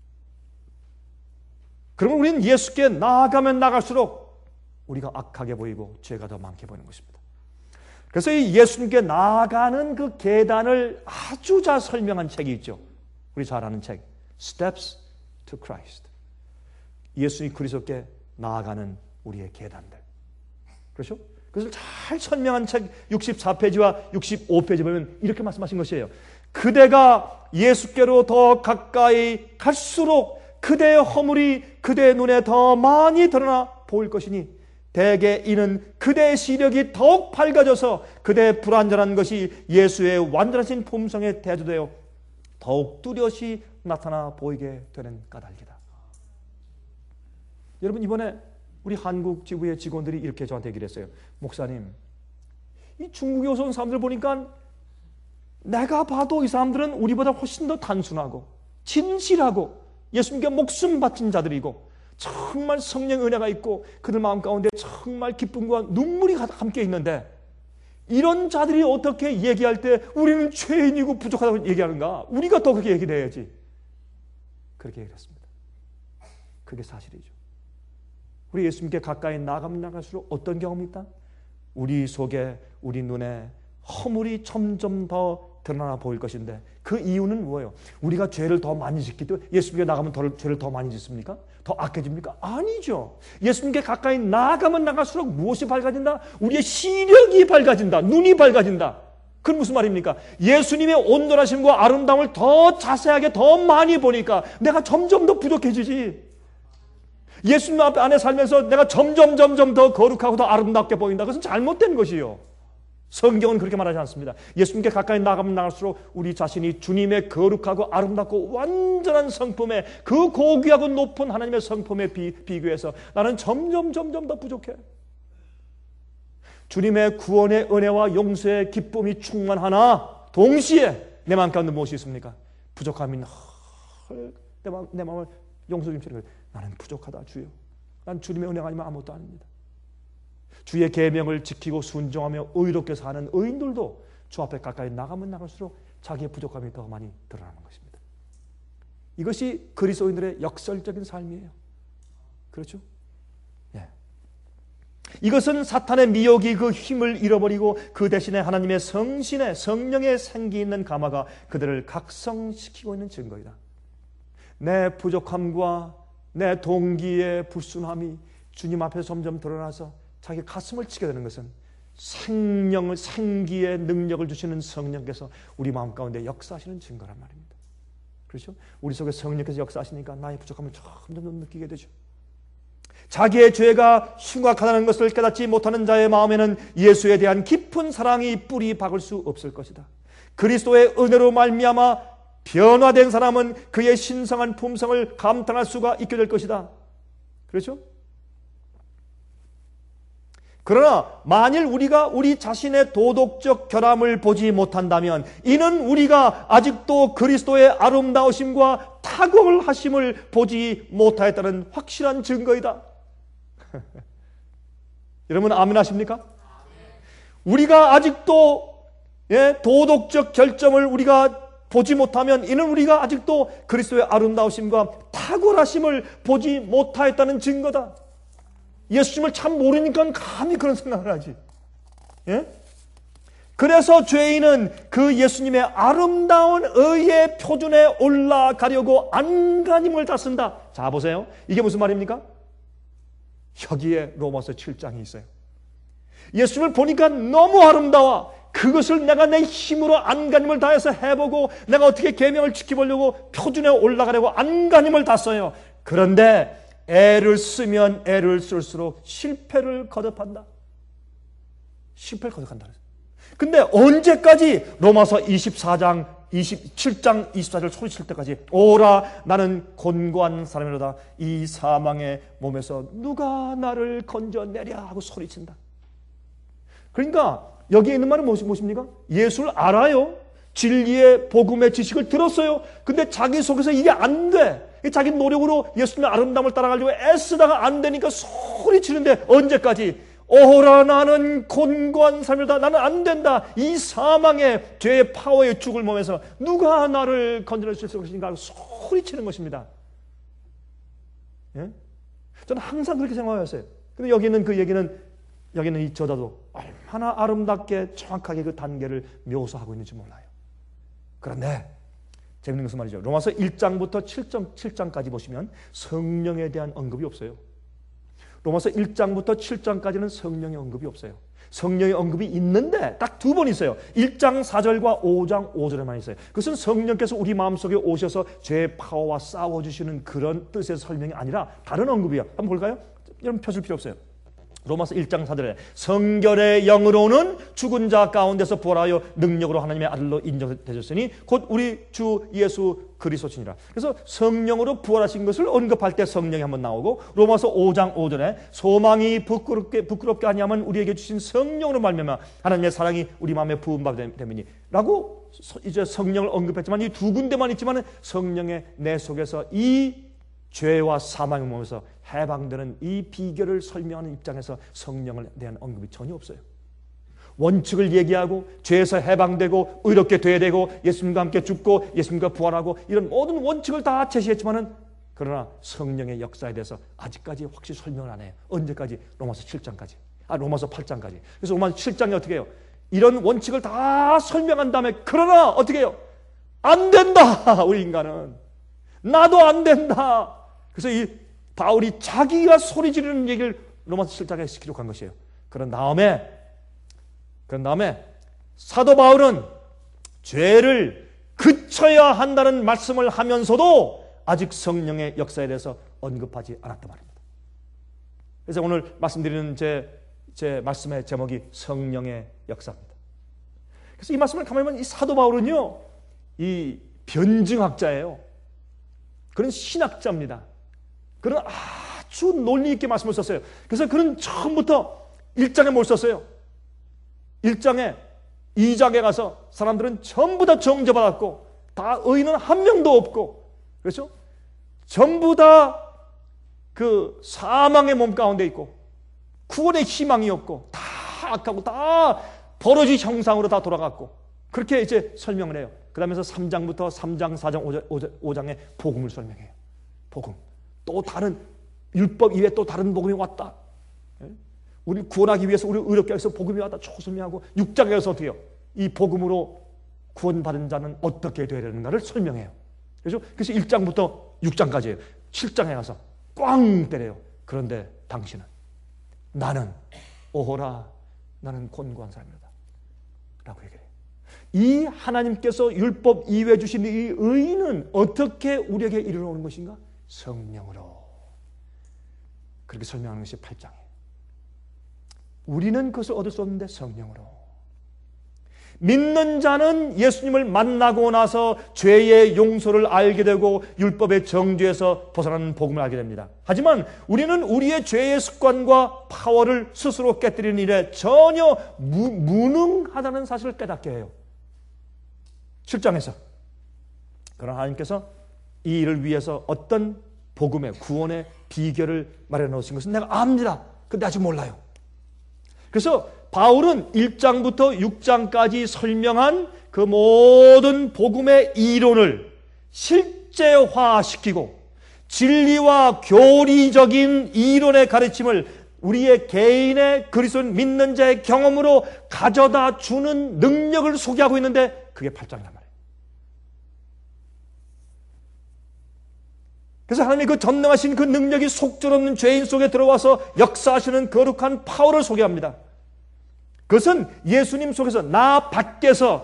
그러면 우리는 예수께 나아가면 나갈수록 우리가 악하게 보이고 죄가 더 많게 보이는 것입니다. 그래서 이 예수님께 나아가는 그 계단을 아주 잘 설명한 책이 있죠. 우리 잘 아는 책 Steps to Christ. 예수님 그리스도께 나아가는 우리의 계단들. 그렇죠? 그것을 잘 설명한 책 64페이지와 65페이지 보면 이렇게 말씀하신 것이에요. 그대가 예수께로 더 가까이 갈수록 그대의 허물이 그대의 눈에 더 많이 드러나 보일 것이니 대개 이는 그대의 시력이 더욱 밝아져서 그대의 불완전한 것이 예수의 완전하신 품성에 대조되어 더욱 뚜렷이 나타나 보이게 되는 까닭이다. 여러분 이번에 우리 한국 지부의 직원들이 이렇게 저한테 얘기를 했어요. 목사님, 이 중국에 온 사람들 보니까 내가 봐도 이 사람들은 우리보다 훨씬 더 단순하고 진실하고 예수님께 목숨 바친 자들이고 정말 성령 은혜가 있고 그들 마음 가운데 정말 기쁨과 눈물이 함께 있는데 이런 자들이 어떻게 얘기할 때 우리는 죄인이고 부족하다고 얘기하는가? 우리가 더 그렇게 얘기를 해야지. 그렇게 얘기했습니다. 그게 사실이죠. 우리 예수님께 가까이 나가면 나갈수록 어떤 경험이 있다? 우리 속에 우리 눈에 허물이 점점 더 드러나 보일 것인데 그 이유는 뭐예요? 우리가 죄를 더 많이 짓기 때문에 예수님께 나가면 죄를 더 많이 짓습니까? 더 악해집니까? 아니죠. 예수님께 가까이 나가면 나갈수록 무엇이 밝아진다? 우리의 시력이 밝아진다. 눈이 밝아진다. 그건 무슨 말입니까? 예수님의 온전하심과 아름다움을 더 자세하게 더 많이 보니까 내가 점점 더 부족해지지. 예수님 앞에 안에 살면서 내가 점점 더 거룩하고 더 아름답게 보인다. 그것은 잘못된 것이요. 성경은 그렇게 말하지 않습니다. 예수님께 가까이 나가면 나갈수록 우리 자신이 주님의 거룩하고 아름답고 완전한 성품에 그 고귀하고 높은 하나님의 성품에 비교해서 나는 점점 더 부족해. 주님의 구원의 은혜와 용서의 기쁨이 충만하나 동시에 내 마음 가운데 무엇이 있습니까? 부족함이 내 마음을 용서 주시는 거예요. 나는 부족하다 주여. 난 주님의 은혜가 아니면 아무것도 아닙니다. 주의 계명을 지키고 순종하며 의롭게 사는 의인들도 주 앞에 가까이 나가면 나갈수록 자기의 부족함이 더 많이 드러나는 것입니다. 이것이 그리스도인들의 역설적인 삶이에요. 그렇죠? 예. 이것은 사탄의 미혹이 그 힘을 잃어버리고 그 대신에 하나님의 성신의 성령의 생기 있는 감화가 그들을 각성시키고 있는 증거이다. 내 부족함과 내 동기의 불순함이 주님 앞에 점점 드러나서 자기 가슴을 치게 되는 것은 생기의 능력을 주시는 성령께서 우리 마음 가운데 역사하시는 증거란 말입니다. 그렇죠? 우리 속에 성령께서 역사하시니까 나의 부족함을 점점 느끼게 되죠. 자기의 죄가 심각하다는 것을 깨닫지 못하는 자의 마음에는 예수에 대한 깊은 사랑이 뿌리 박을 수 없을 것이다. 그리스도의 은혜로 말미암아 변화된 사람은 그의 신성한 품성을 감탄할 수가 있게 될 것이다. 그렇죠? 그러나 만일 우리가 우리 자신의 도덕적 결함을 보지 못한다면 이는 우리가 아직도 그리스도의 아름다우심과 탁월하심을 보지 못하였다는 확실한 증거이다. 여러분 아멘 하십니까? 우리가 아직도 도덕적 결점을 우리가 보지 못하면 이는 우리가 아직도 그리스도의 아름다우심과 탁월하심을 보지 못하였다는 증거다. 예수님을 참 모르니까 감히 그런 생각을 하지. 그래서 죄인은 그 예수님의 아름다운 의의 표준에 올라가려고 안간힘을 다 쓴다. 자 보세요. 이게 무슨 말입니까? 여기에 로마서 7장이 있어요. 예수님을 보니까 너무 아름다워. 그것을 내가 내 힘으로 안간힘을 다해서 해보고 내가 어떻게 계명을 지켜보려고 표준에 올라가려고 안간힘을 다 써요. 그런데 애를 쓰면 애를 쓸수록 실패를 거듭한다. 실패를 거듭한다. 근데 언제까지 로마서 27장 24절 소리칠 때까지 오라 나는 곤고한 사람이로다 이 사망의 몸에서 누가 나를 건져내랴 하고 소리친다. 그러니까 여기에 있는 말은 무엇입니까? 예수를 알아요. 진리의 복음의 지식을 들었어요. 근데 자기 속에서 이게 안 돼. 자기 노력으로 예수님의 아름다움을 따라가려고 애쓰다가 안 되니까 소리치는데 언제까지? 오라 나는 곤고한 삶이다. 나는 안 된다. 이 사망의 죄의 파워에 죽을 몸에서 누가 나를 건져낼 수 있을 것인가 하고 소리치는 것입니다. 예? 저는 항상 그렇게 생각했어요. 근데 여기는 그 얘기는 여기는 이 저자도 얼마나 아름답게 정확하게 그 단계를 묘사하고 있는지 몰라요. 그런데 재밌는 것은 말이죠. 로마서 1장부터 7장까지 보시면 성령에 대한 언급이 없어요. 로마서 1장부터 7장까지는 성령의 언급이 없어요. 성령의 언급이 있는데 딱 두 번 있어요. 1장 4절과 5장 5절에만 있어요. 그것은 성령께서 우리 마음속에 오셔서 죄의 파워와 싸워주시는 그런 뜻의 설명이 아니라 다른 언급이에요. 한번 볼까요? 여러분 펴줄 필요 없어요. 로마서 1장 4절에 성결의 영으로는 죽은 자 가운데서 부활하여 능력으로 하나님의 아들로 인정되셨으니 곧 우리 주 예수 그리스도시니라. 그래서 성령으로 부활하신 것을 언급할 때 성령이 한번 나오고 로마서 5장 5절에 소망이 부끄럽게 아니하면 우리에게 주신 성령으로 말미암아 하나님의 사랑이 우리 마음에 부은 바 되미니 라고 이제 성령을 언급했지만 이 두 군데만 있지만 성령의 내 속에서 이 죄와 사망의 몸에서 해방되는 이 비결을 설명하는 입장에서 성령에 대한 언급이 전혀 없어요. 원칙을 얘기하고 죄에서 해방되고 의롭게 돼야 되고 예수님과 함께 죽고 예수님과 부활하고 이런 모든 원칙을 다 제시했지만은 그러나 성령의 역사에 대해서 아직까지 확실히 설명을 안 해요. 언제까지? 로마서 7장까지. 로마서 8장까지. 그래서 로마서 7장이 어떻게 해요? 이런 원칙을 다 설명한 다음에 그러나 어떻게 해요? 안 된다. 우리 인간은. 나도 안 된다. 그래서 이 바울이 자기가 소리 지르는 얘기를 로마서 7장에 기록한 것이에요. 그런 다음에 사도 바울은 죄를 그쳐야 한다는 말씀을 하면서도 아직 성령의 역사에 대해서 언급하지 않았단 말입니다. 그래서 오늘 말씀드리는 제 말씀의 제목이 성령의 역사입니다. 그래서 이 말씀을 가만히 보면 이 사도 바울은요, 이 변증학자예요. 그런 신학자입니다. 그런 아주 논리 있게 말씀을 썼어요. 그래서 그는 처음부터 1장에 뭘 썼어요? 1장에 2장에 가서 사람들은 전부 다 정죄받았고 다 의인은 한 명도 없고 그렇죠? 전부 다 그 사망의 몸 가운데 있고 구원의 희망이 없고 다 악하고 다 버러지 형상으로 다 돌아갔고 그렇게 이제 설명을 해요. 그 다음에서 3장부터 3장, 4장, 5장에 복음을 설명해요. 복음. 또 다른 율법 이외에 또 다른 복음이 왔다. 우리 구원하기 위해서 우리 의롭게 해서 복음이 왔다. 설명하고 6장에 가서 어떻게 해요? 이 복음으로 구원받은 자는 어떻게 되어야 되는가를 설명해요. 그래서 1장부터 6장까지예요. 7장에 가서 꽝 때려요. 그런데 당신은 나는 오호라 나는 곤고한 사람이다 라고 얘기해요. 이 하나님께서 율법 이외에 주신 이 의는 어떻게 우리에게 이르러오는 것인가? 성령으로. 그렇게 설명하는 것이 8장이에요. 우리는 그것을 얻을 수 없는데 성령으로. 믿는 자는 예수님을 만나고 나서 죄의 용서를 알게 되고 율법의 정죄에서 벗어나는 복음을 알게 됩니다. 하지만 우리는 우리의 죄의 습관과 파워를 스스로 깨뜨리는 일에 전혀 무능하다는 사실을 깨닫게 해요. 7장에서. 그러나 하나님께서 이 일을 위해서 어떤 복음의 구원의 비결을 마련해 놓으신 것은 내가 압니다. 근데 아직 몰라요. 그래서 바울은 1장부터 6장까지 설명한 그 모든 복음의 이론을 실제화시키고 진리와 교리적인 이론의 가르침을 우리의 개인의 그리스도인 믿는 자의 경험으로 가져다 주는 능력을 소개하고 있는데 그게 8장이란 말이에요. 그래서 하나님의 그 전능하신 그 능력이 속절없는 죄인 속에 들어와서 역사하시는 거룩한 파워를 소개합니다. 그것은 예수님 속에서 나 밖에서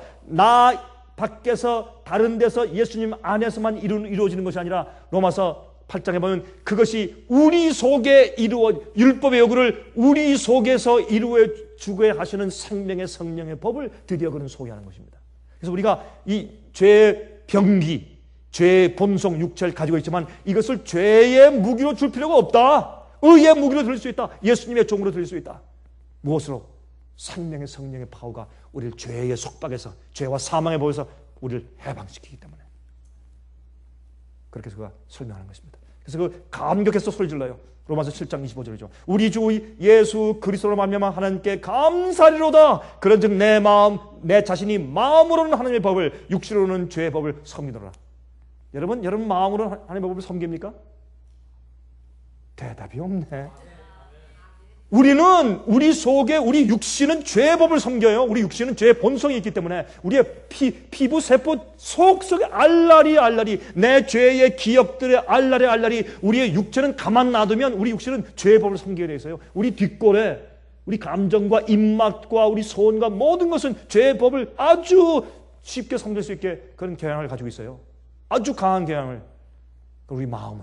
다른 데서 예수님 안에서만 이루어지는 것이 아니라 로마서 8장에 보면 그것이 우리 속에 율법의 요구를 우리 속에서 이루어 주게 하시는 생명의 성령의 법을 드디어 그는 소개하는 것입니다. 그래서 우리가 이 죄의 병기, 죄의 본성 육체를 가지고 있지만 이것을 죄의 무기로 줄 필요가 없다. 의의 무기로 드릴 수 있다. 예수님의 종으로 드릴 수 있다. 무엇으로? 생명의 성령의 파워가 우리를 죄의 속박에서 죄와 사망의 법에서 우리를 해방시키기 때문에 그렇게 해서 그가 설명하는 것입니다. 그래서 그 감격해서 소리질러요. 로마서 7장 25절이죠. 우리 주 예수 그리스도로 말미암아 하나님께 감사리로다. 그런즉 내 자신이 마음으로는 하나님의 법을 육신으로는 죄의 법을 섬기노라. 여러분 마음으로는 하나님의 법을 섬깁니까? 대답이 없네. 우리는 우리 속에 우리 육신은 죄의 법을 섬겨요. 우리 육신은 죄의 본성이 있기 때문에 우리의 피부 세포 속속에 알라리 내 죄의 기억들의 알라리 우리의 육체는 가만 놔두면 우리 육신은 죄의 법을 섬기게 되어 있어요. 우리 뒷골에 우리 감정과 입맛과 우리 소원과 모든 것은 죄의 법을 아주 쉽게 섬길 수 있게 그런 경향을 가지고 있어요. 아주 강한 경향을. 우리 마음은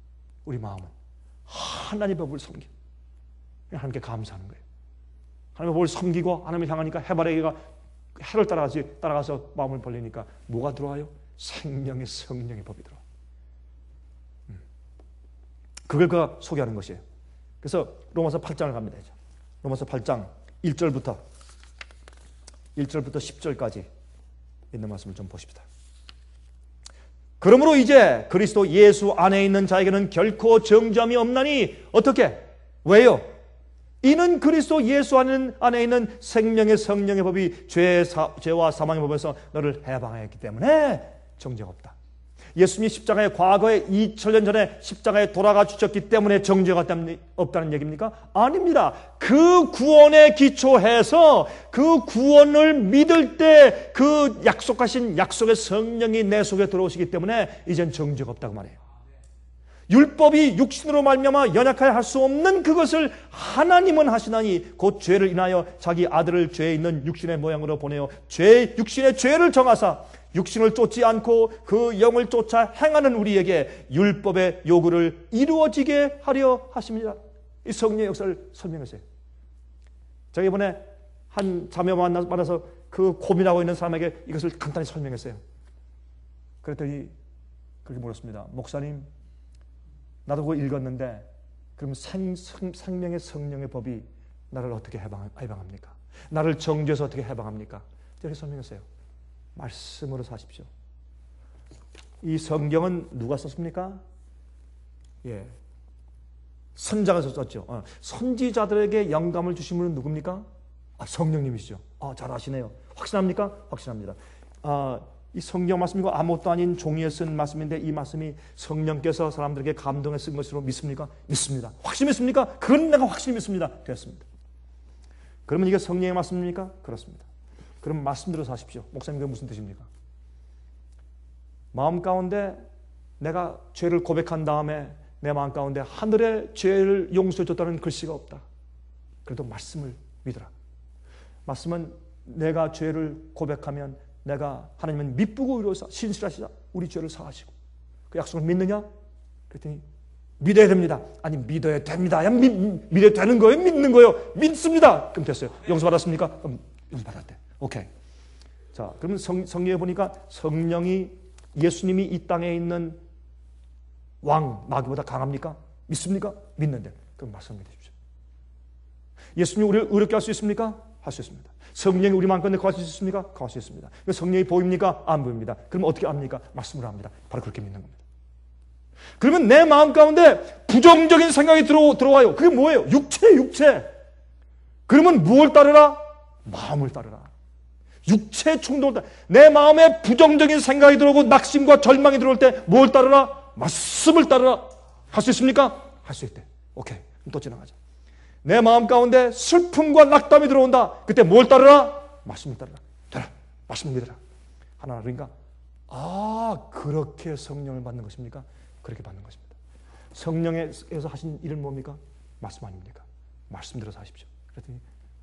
하나님의 법을 섬겨. 하나님께 감사하는 거예요. 하나님의 법을 섬기고 하나님을 향하니까 해바라기가 해를 따라가서 마음을 벌리니까 뭐가 들어와요? 생명의 성령의 법이 들어와. 그걸 그가 소개하는 것이에요. 그래서 로마서 8장을 갑니다. 로마서 8장 1절부터 10절까지 있는 말씀을 좀 보십시다. 그러므로 이제 그리스도 예수 안에 있는 자에게는 결코 정죄함이 없나니 어떻게? 왜요? 이는 그리스도 예수 안에 있는 생명의 성령의 법이 죄와 사망의 법에서 너를 해방하였기 때문에 정죄가 없다. 예수님이 십자가에 과거에 2000년 전에 십자가에 돌아가 주셨기 때문에 정죄가 없다는 얘기입니까? 아닙니다. 그 구원에 기초해서 그 구원을 믿을 때 그 약속하신 약속의 성령이 내 속에 들어오시기 때문에 이젠 정죄가 없다고 말해요. 율법이 육신으로 말미암아 연약하여 할 수 없는 그것을 하나님은 하시나니 곧 죄를 인하여 자기 아들을 죄에 있는 육신의 모양으로 보내어 육신의 죄를 정하사 육신을 쫓지 않고 그 영을 쫓아 행하는 우리에게 율법의 요구를 이루어지게 하려 하십니다. 이 성령의 역사를 설명했어요. 제가 이번에 한 자매 만나서 그 고민하고 있는 사람에게 이것을 간단히 설명했어요. 그랬더니 그렇게 물었습니다. 목사님, 나도 그거 읽었는데 그럼 생명의 성령의 법이 나를 어떻게 해방합니까? 나를 정죄해서 어떻게 해방합니까? 이렇게 설명했어요. 말씀으로 사십시오. 이 성경은 누가 썼습니까? 예, 선자가 썼죠. 선지자들에게 영감을 주신 분은 누굽니까? 성령님이시죠. 잘 아시네요. 확신합니까? 확신합니다. 이 성경 말씀이고 아무것도 아닌 종이에 쓴 말씀인데 이 말씀이 성령께서 사람들에게 감동해 쓴 것으로 믿습니까? 믿습니다. 확신 믿습니까? 그건 내가 확실히 믿습니다. 됐습니다. 그러면 이게 성령의 말씀입니까? 그렇습니다. 그럼 말씀대로 사십시오. 목사님, 그게 무슨 뜻입니까? 마음 가운데 내가 죄를 고백한 다음에 내 마음 가운데 하늘의 죄를 용서해 줬다는 글씨가 없다. 그래도 말씀을 믿어라. 말씀은 내가 죄를 고백하면 내가 하나님은 미쁘고 의로우사 신실하시다. 우리 죄를 사하시고 그 약속을 믿느냐? 그랬더니 믿어야 됩니다. 아니 믿어야 됩니다. 믿어야 되는 거예요? 믿는 거예요? 믿습니다. 그럼 됐어요. 용서받았습니까? 그럼 용서받았대. 오케이. 자, 그러면 성경에 보니까 성령이 예수님이 이 땅에 있는 왕 마귀보다 강합니까? 믿습니까? 믿는데 그럼 말씀 믿으십시오. 예수님이 우리를 의롭게 할 수 있습니까? 할 수 있습니다. 성령이 우리 마음가운데 거할 수 있습니까? 거할 수 있습니다. 성령이 보입니까? 안 보입니다. 그럼 어떻게 압니까? 말씀으로 합니다. 바로 그렇게 믿는 겁니다. 그러면 내 마음 가운데 부정적인 생각이 들어와요. 그게 뭐예요? 육체. 그러면 무엇을 따르라? 마음을 따르라. 육체의 충동을 따르라. 내 마음에 부정적인 생각이 들어오고 낙심과 절망이 들어올 때 뭘 따르라? 말씀을 따르라. 할 수 있습니까? 할 수 있대. 오케이. 그럼 또 지나가자. 내 마음 가운데 슬픔과 낙담이 들어온다. 그때 뭘 따르라? 말씀을 따르라. 따라. 말씀을 믿으라. 하나 그러니까 그렇게 성령을 받는 것입니까? 그렇게 받는 것입니다. 성령에서 하신 일은 뭡니까? 말씀 아닙니까? 말씀 들어서 하십시오. 그랬더니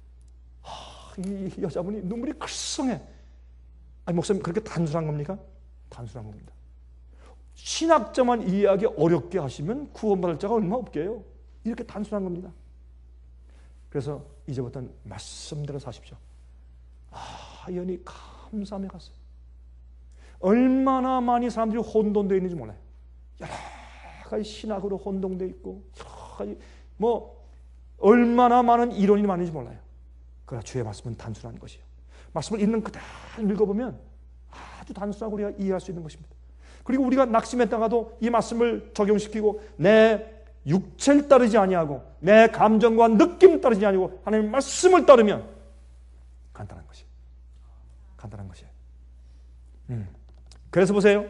이 여자분이 눈물이 글썽해. 아니 목사님 그렇게 단순한 겁니까? 단순한 겁니다. 신학자만 이해하기 어렵게 하시면 구원받을 자가 얼마 없게요. 이렇게 단순한 겁니다. 그래서 이제부터는 말씀대로 사십시오. 연이 감사함에 갔어요. 얼마나 많이 사람들이 혼돈되어 있는지 몰라요. 여러 가지 신학으로 혼동되어 있고 여러 가지 얼마나 많은 이론이 많은지 몰라요. 그러나 주의 말씀은 단순한 것이에요. 말씀을 있는 그대로 읽어보면 아주 단순하고 우리가 이해할 수 있는 것입니다. 그리고 우리가 낙심했다가도 이 말씀을 적용시키고 내 육체를 따르지 아니하고 내 감정과 느낌을 따르지 아니하고 하나님의 말씀을 따르면 간단한 것이에요. 간단한 것이에요. 그래서 보세요.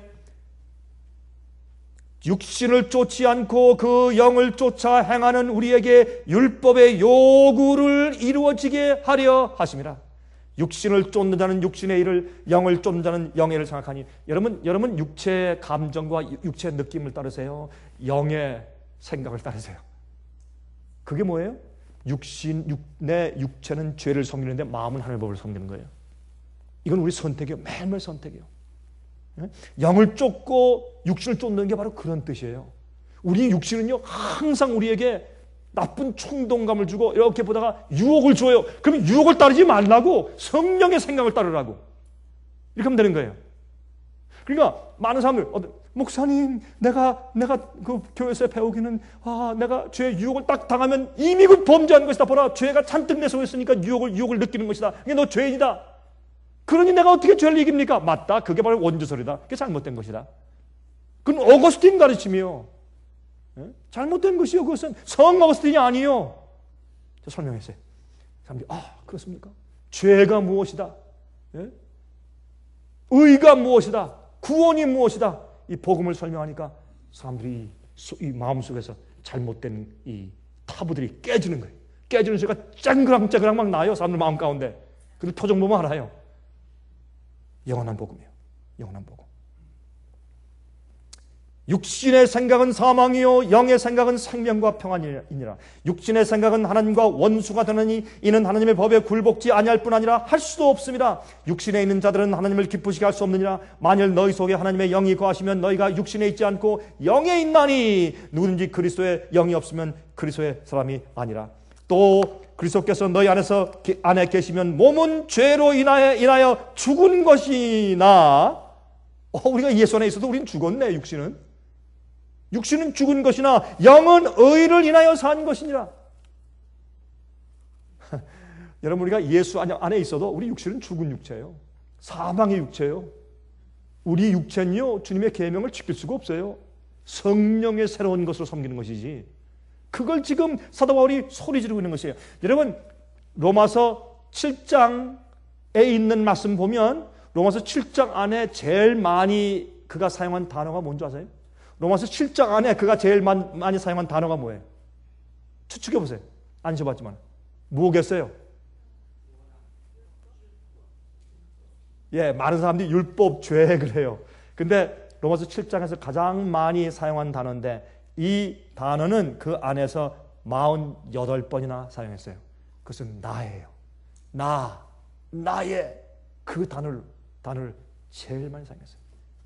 육신을 쫓지 않고 그 영을 쫓아 행하는 우리에게 율법의 요구를 이루어지게 하려 하심이라. 육신을 쫓는 자는 육신의 일을, 영을 쫓는 자는 영의 일을 생각하니. 여러분 육체의 감정과 육체의 느낌을 따르세요? 영의 생각을 따르세요? 그게 뭐예요? 내 육체는 죄를 섬기는데 마음은 하늘의 법을 섬기는 거예요. 이건 우리 선택이에요. 매일매일 선택이에요. 영을 쫓고 육신을 쫓는 게 바로 그런 뜻이에요. 우리 육신은요 항상 우리에게 나쁜 충동감을 주고 이렇게 보다가 유혹을 줘요. 그러면 유혹을 따르지 말라고 성령의 생각을 따르라고 이렇게 하면 되는 거예요. 그러니까 많은 사람들 목사님 내가 그 교회에서 배우기는 내가 죄의 유혹을 딱 당하면 이미 그 범죄한 것이다. 보라 죄가 잔뜩 내 속에 있으니까 유혹을 느끼는 것이다. 그게 너 죄인이다. 그러니 내가 어떻게 죄를 이깁니까? 맞다. 그게 바로 원주설이다. 그게 잘못된 것이다. 그건 어거스틴 가르침이요. 잘못된 것이요. 그것은 성 어거스틴이 아니요. 제가 설명했어요. 사람들이 그렇습니까? 죄가 무엇이다? 의가 무엇이다? 구원이 무엇이다? 이 복음을 설명하니까 사람들이 이 마음속에서 잘못된 이 타부들이 깨지는 거예요. 깨지는 소리가 쨍그랑 막 나요. 사람들 마음 가운데. 그리고 토종 보면 알아요. 영원한 복음이에요. 영원한 복음. 육신의 생각은 사망이요 영의 생각은 생명과 평안이니라. 육신의 생각은 하나님과 원수가 되느니 이는 하나님의 법에 굴복지 아니할 뿐 아니라 할 수도 없습니다. 육신에 있는 자들은 하나님을 기쁘시게 할 수 없느니라. 만일 너희 속에 하나님의 영이 거하시면 너희가 육신에 있지 않고 영에 있나니 누구든지 그리스도의 영이 없으면 그리스도의 사람이 아니라. 또 그리스도께서 너희 안에 계시면 몸은 죄로 인하여 죽은 것이나 우리가 예수 안에 있어도 우리는 죽었네. 육신은 죽은 것이나 영은 의를 인하여 산 것이니라. 여러분 우리가 예수 안에 있어도 우리 육신은 죽은 육체예요. 사망의 육체예요. 우리 육체는요 주님의 계명을 지킬 수가 없어요. 성령의 새로운 것으로 섬기는 것이지. 그걸 지금 사도 바울이 소리 지르고 있는 것이에요. 여러분 로마서 7장에 있는 말씀 보면 로마서 7장 안에 제일 많이 그가 사용한 단어가 뭔지 아세요? 로마서 7장 안에 그가 제일 많이 사용한 단어가 뭐예요? 추측해 보세요. 안 쳐봤지만 뭐겠어요? 많은 사람들이 율법, 죄 그래요. 근데 로마서 7장에서 가장 많이 사용한 단어인데 이 단어는 그 안에서 48번이나 사용했어요. 그것은 나예요. 나의 그 단어를 제일 많이 사용했어요.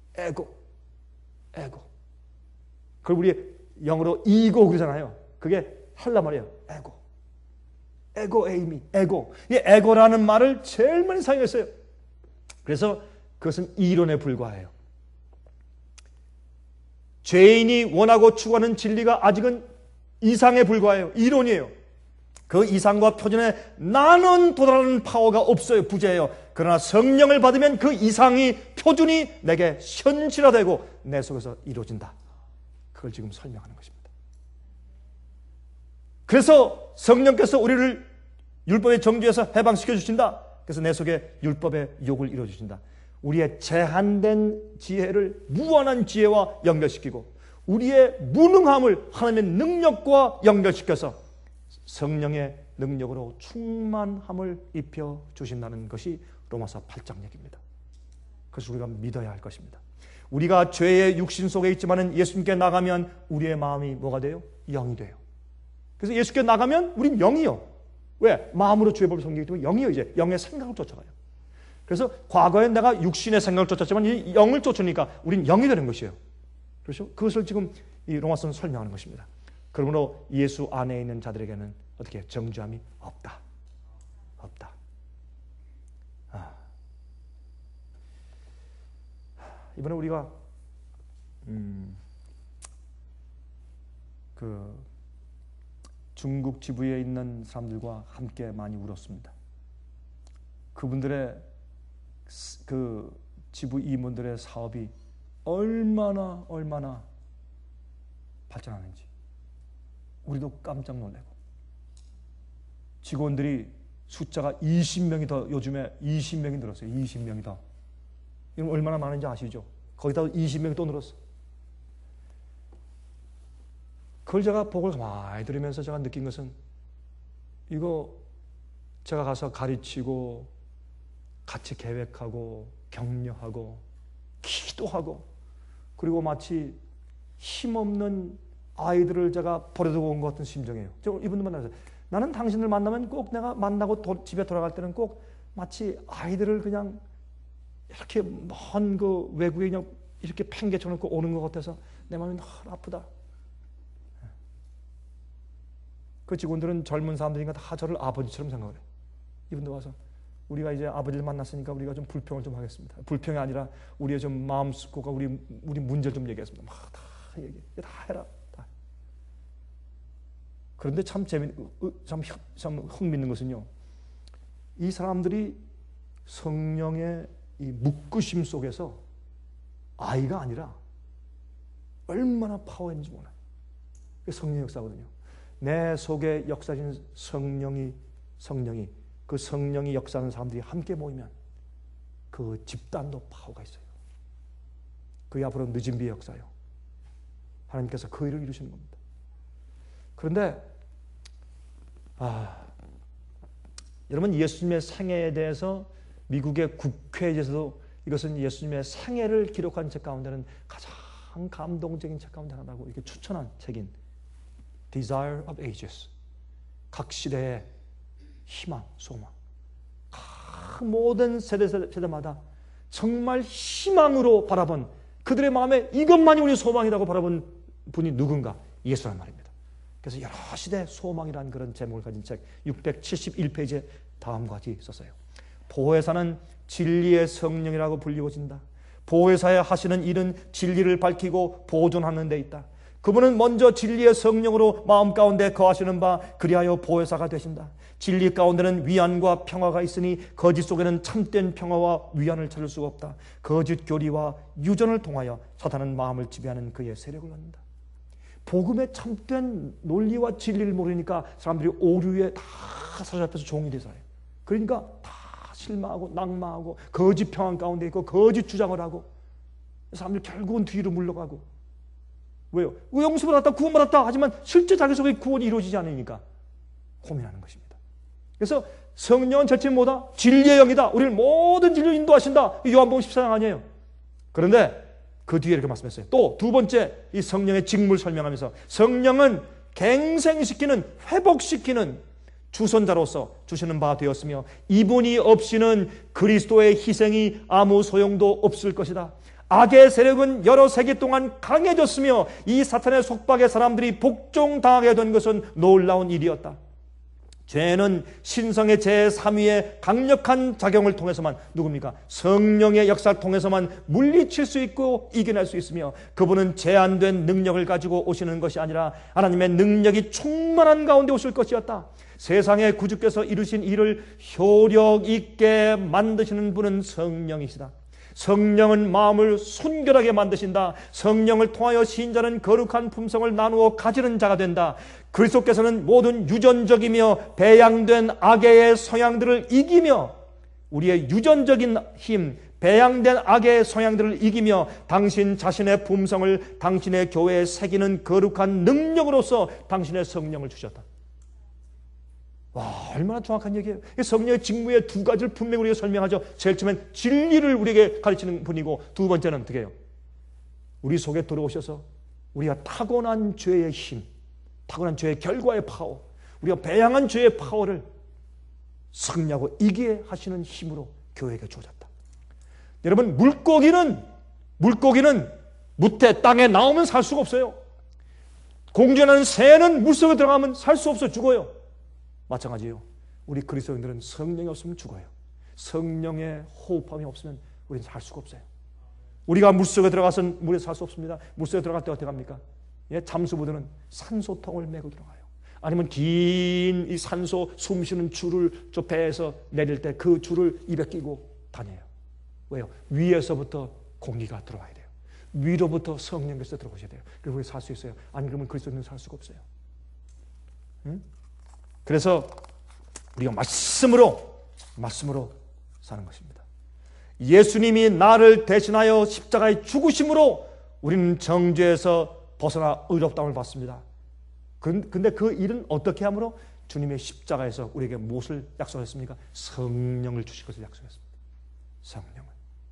에고. 그걸 우리 영어로 이고 그러잖아요. 그게 할라 말이에요. 에고. 이 에고라는 말을 제일 많이 사용했어요. 그래서 그것은 이론에 불과해요. 죄인이 원하고 추구하는 진리가 아직은 이상에 불과해요. 이론이에요. 그 이상과 표준에 나는 도달하는 파워가 없어요. 부재예요. 그러나 성령을 받으면 그 이상이 표준이 내게 현실화되고 내 속에서 이루어진다. 그걸 지금 설명하는 것입니다. 그래서 성령께서 우리를 율법의 정죄에서 해방시켜 주신다. 그래서 내 속에 율법의 욕을 이루어 주신다. 우리의 제한된 지혜를 무한한 지혜와 연결시키고 우리의 무능함을 하나님의 능력과 연결시켜서 성령의 능력으로 충만함을 입혀 주신다는 것이 로마서 8장 얘기입니다. 그래서 우리가 믿어야 할 것입니다. 우리가 죄의 육신 속에 있지만 예수님께 나가면 우리의 마음이 뭐가 돼요? 영이 돼요. 그래서 예수께 나가면 우린 영이요. 왜? 마음으로 주의 법을 섬기기 때문에 영이요. 이제 영의 생각을 쫓아가요. 그래서 과거에 내가 육신의 생각을 쫓았지만 이 영을 쫓으니까 우린 영이 되는 것이에요. 그렇죠? 그것을 지금 이 로마서는 설명하는 것입니다. 그러므로 예수 안에 있는 자들에게는 어떻게 정죄함이 없다. 없다. 이번에 우리가 그 중국 지부에 있는 사람들과 함께 많이 울었습니다. 그분들의 그 지부 임원들의 사업이 얼마나 발전하는지 우리도 깜짝 놀래고 직원들이 숫자가 20명이 더 요즘에 20명이 늘었어요. 20명이 더. 이건 얼마나 많은지 아시죠? 거기다 20명이 또 늘었어. 그걸 제가 복을 가만히 들으면서 제가 느낀 것은 이거 제가 가서 가르치고 같이 계획하고 격려하고 기도하고 그리고 마치 힘없는 아이들을 제가 버려두고 온 것 같은 심정이에요. 저 이분들 만나서 나는 당신을 만나면 꼭 내가 만나고 집에 돌아갈 때는 꼭 마치 아이들을 그냥 이렇게 먼 그 외국에 그냥 이렇게 팽개쳐놓고 오는 것 같아서 내 마음이 너무 아프다. 그 직원들은 젊은 사람들이니까 다 저를 아버지처럼 생각을 해요. 이분들 와서 우리가 이제 아버지를 만났으니까 우리가 좀 불평을 좀 하겠습니다. 불평이 아니라 우리의 좀 마음 습고가 우리 문제를 좀 얘기했습니다. 막 다 얘기해. 다 해라. 다. 그런데 참 흥미있는 것은요. 이 사람들이 성령의 이 묶으심 속에서 아이가 아니라 얼마나 파워 있는지 몰라요. 그게 성령의 역사거든요. 내 속에 역사진 성령이 그 성령이 역사하는 사람들이 함께 모이면 그 집단도 파워가 있어요. 그게 앞으로 늦은 비의 역사예요. 하나님께서 그 일을 이루시는 겁니다. 그런데 여러분 예수님의 생애에 대해서 미국의 국회에서도 이것은 예수님의 생애를 기록한 책 가운데는 가장 감동적인 책 가운데 하나라고 이렇게 추천한 책인 Desire of Ages. 각 시대의 희망, 소망. 각 모든 세대마다 정말 희망으로 바라본 그들의 마음에 이것만이 우리 소망이라고 바라본 분이 누군가? 예수란 말입니다. 그래서 여러 시대 소망이라는 그런 제목을 가진 책 671페이지에 다음과 같이 썼어요. 보혜사는 진리의 성령이라고 불리워진다. 보혜사의 하시는 일은 진리를 밝히고 보존하는 데 있다. 그분은 먼저 진리의 성령으로 마음 가운데 거하시는 바 그리하여 보혜사가 되신다. 진리 가운데는 위안과 평화가 있으니 거짓 속에는 참된 평화와 위안을 찾을 수가 없다. 거짓 교리와 유전을 통하여 사탄은 마음을 지배하는 그의 세력을 갖는다. 복음의 참된 논리와 진리를 모르니까 사람들이 오류에 다 사로잡혀서 종이 돼서 해요. 그러니까 다 실망하고 낙마하고 거짓 평안 가운데 있고 거짓 주장을 하고 사람들이 결국은 뒤로 물러가고. 왜요? 용서 받았다 구원 받았다 하지만 실제 자기 속에 구원이 이루어지지 않으니까 고민하는 것입니다. 그래서 성령은 절대 뭐다? 진리의 영이다. 우리를 모든 진리로 인도하신다. 요한복음 14장 아니에요. 그런데 그 뒤에 이렇게 말씀했어요. 또 두 번째 이 성령의 직무를 설명하면서 성령은 갱생시키는 회복시키는 주선자로서 주시는 바 되었으며 이분이 없이는 그리스도의 희생이 아무 소용도 없을 것이다. 악의 세력은 여러 세기 동안 강해졌으며 이 사탄의 속박에 사람들이 복종당하게 된 것은 놀라운 일이었다. 죄는 신성의 제3위의 강력한 작용을 통해서만 누굽니까? 성령의 역사를 통해서만 물리칠 수 있고 이겨낼 수 있으며, 그분은 제한된 능력을 가지고 오시는 것이 아니라 하나님의 능력이 충만한 가운데 오실 것이었다. 세상의 구주께서 이루신 일을 효력 있게 만드시는 분은 성령이시다. 성령은 마음을 순결하게 만드신다. 성령을 통하여 신자는 거룩한 품성을 나누어 가지는 자가 된다. 그리스도께서는 모든 유전적이며 배양된 악의 성향들을 이기며, 우리의 유전적인 힘, 배양된 악의 성향들을 이기며 당신 자신의 품성을 당신의 교회에 새기는 거룩한 능력으로서 당신의 성령을 주셨다. 와, 얼마나 정확한 얘기예요. 성령의 직무의 두 가지를 분명히 우리가 설명하죠. 제일 처음엔 진리를 우리에게 가르치는 분이고, 두 번째는 어떻게 해요? 우리 속에 들어오셔서 우리가 타고난 죄의 힘, 타고난 죄의 결과의 파워, 우리가 배양한 죄의 파워를 승리하고 이기게 하시는 힘으로 교회에게 주어졌다. 여러분, 물고기는 무태 땅에 나오면 살 수가 없어요. 공전하는 새는 물속에 들어가면 살 수 없어, 죽어요. 마찬가지예요. 우리 그리스도인들은 성령이 없으면 죽어요. 성령의 호흡함이 없으면 우리는 살 수가 없어요. 우리가 물속에 들어가서는 물에 살 수 없습니다. 물속에 들어갈 때 어떻게 합니까? 잠수부들은 산소통을 메고 들어가요. 아니면 긴 이 산소 숨쉬는 줄을 저 배에서 내릴 때 그 줄을 입에 끼고 다녀요. 왜요? 위에서부터 공기가 들어와야 돼요. 위로부터 성령께서 들어오셔야 돼요. 그리고 우리 살 수 있어요. 아니 그러면 그리스도인은 살 수가 없어요. 응? 그래서 우리가 말씀으로 사는 것입니다. 예수님이 나를 대신하여 십자가에 죽으심으로 우리는 정죄에서 벗어나 의롭다움을 받습니다. 근데 그 일은 어떻게 함으로? 주님의 십자가에서 우리에게 무엇을 약속했습니까? 성령을 주실 것을 약속했습니다. 성령을.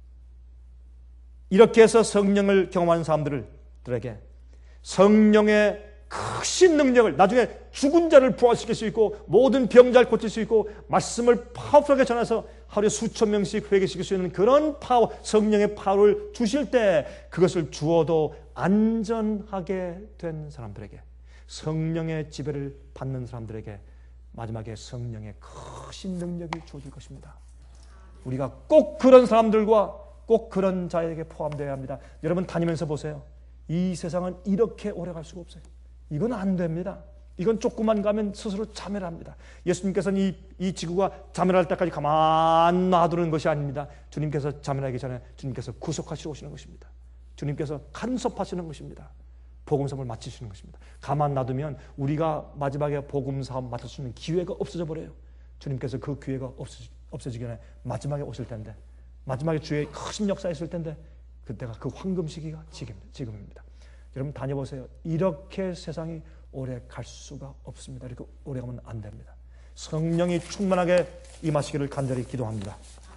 이렇게 해서 성령을 경험하는 사람들에게 성령의 크신 능력을, 나중에 죽은 자를 부활시킬 수 있고 모든 병자를 고칠 수 있고 말씀을 파워풀하게 전해서 하루에 수천 명씩 회개시킬 수 있는 그런 파워, 성령의 파워를 주실 때 그것을 주어도 안전하게 된 사람들에게, 성령의 지배를 받는 사람들에게 마지막에 성령의 크신 능력이 주어질 것입니다. 우리가 꼭 그런 사람들과 꼭 그런 자에게 포함되어야 합니다. 여러분 다니면서 보세요. 이 세상은 이렇게 오래 갈 수가 없어요. 이건 안 됩니다. 이건 조금만 가면 스스로 자멸합니다. 예수님께서는 이 지구가 자멸할 때까지 가만 놔두는 것이 아닙니다. 주님께서 자멸하기 전에 주님께서 구속하시러 오시는 것입니다. 주님께서 간섭하시는 것입니다. 복음사업을 마치시는 것입니다. 가만 놔두면 우리가 마지막에 복음사업 맡을 수 있는 기회가 없어져 버려요. 주님께서 그 기회가 없어지기 전에 마지막에 오실 텐데, 마지막에 주의 큰 역사가 있을 텐데, 그때가 그 황금 시기가 지금입니다. 여러분 다녀보세요. 이렇게 세상이 오래 갈 수가 없습니다. 이렇게 오래 가면 안 됩니다. 성령이 충만하게 임하시기를 간절히 기도합니다.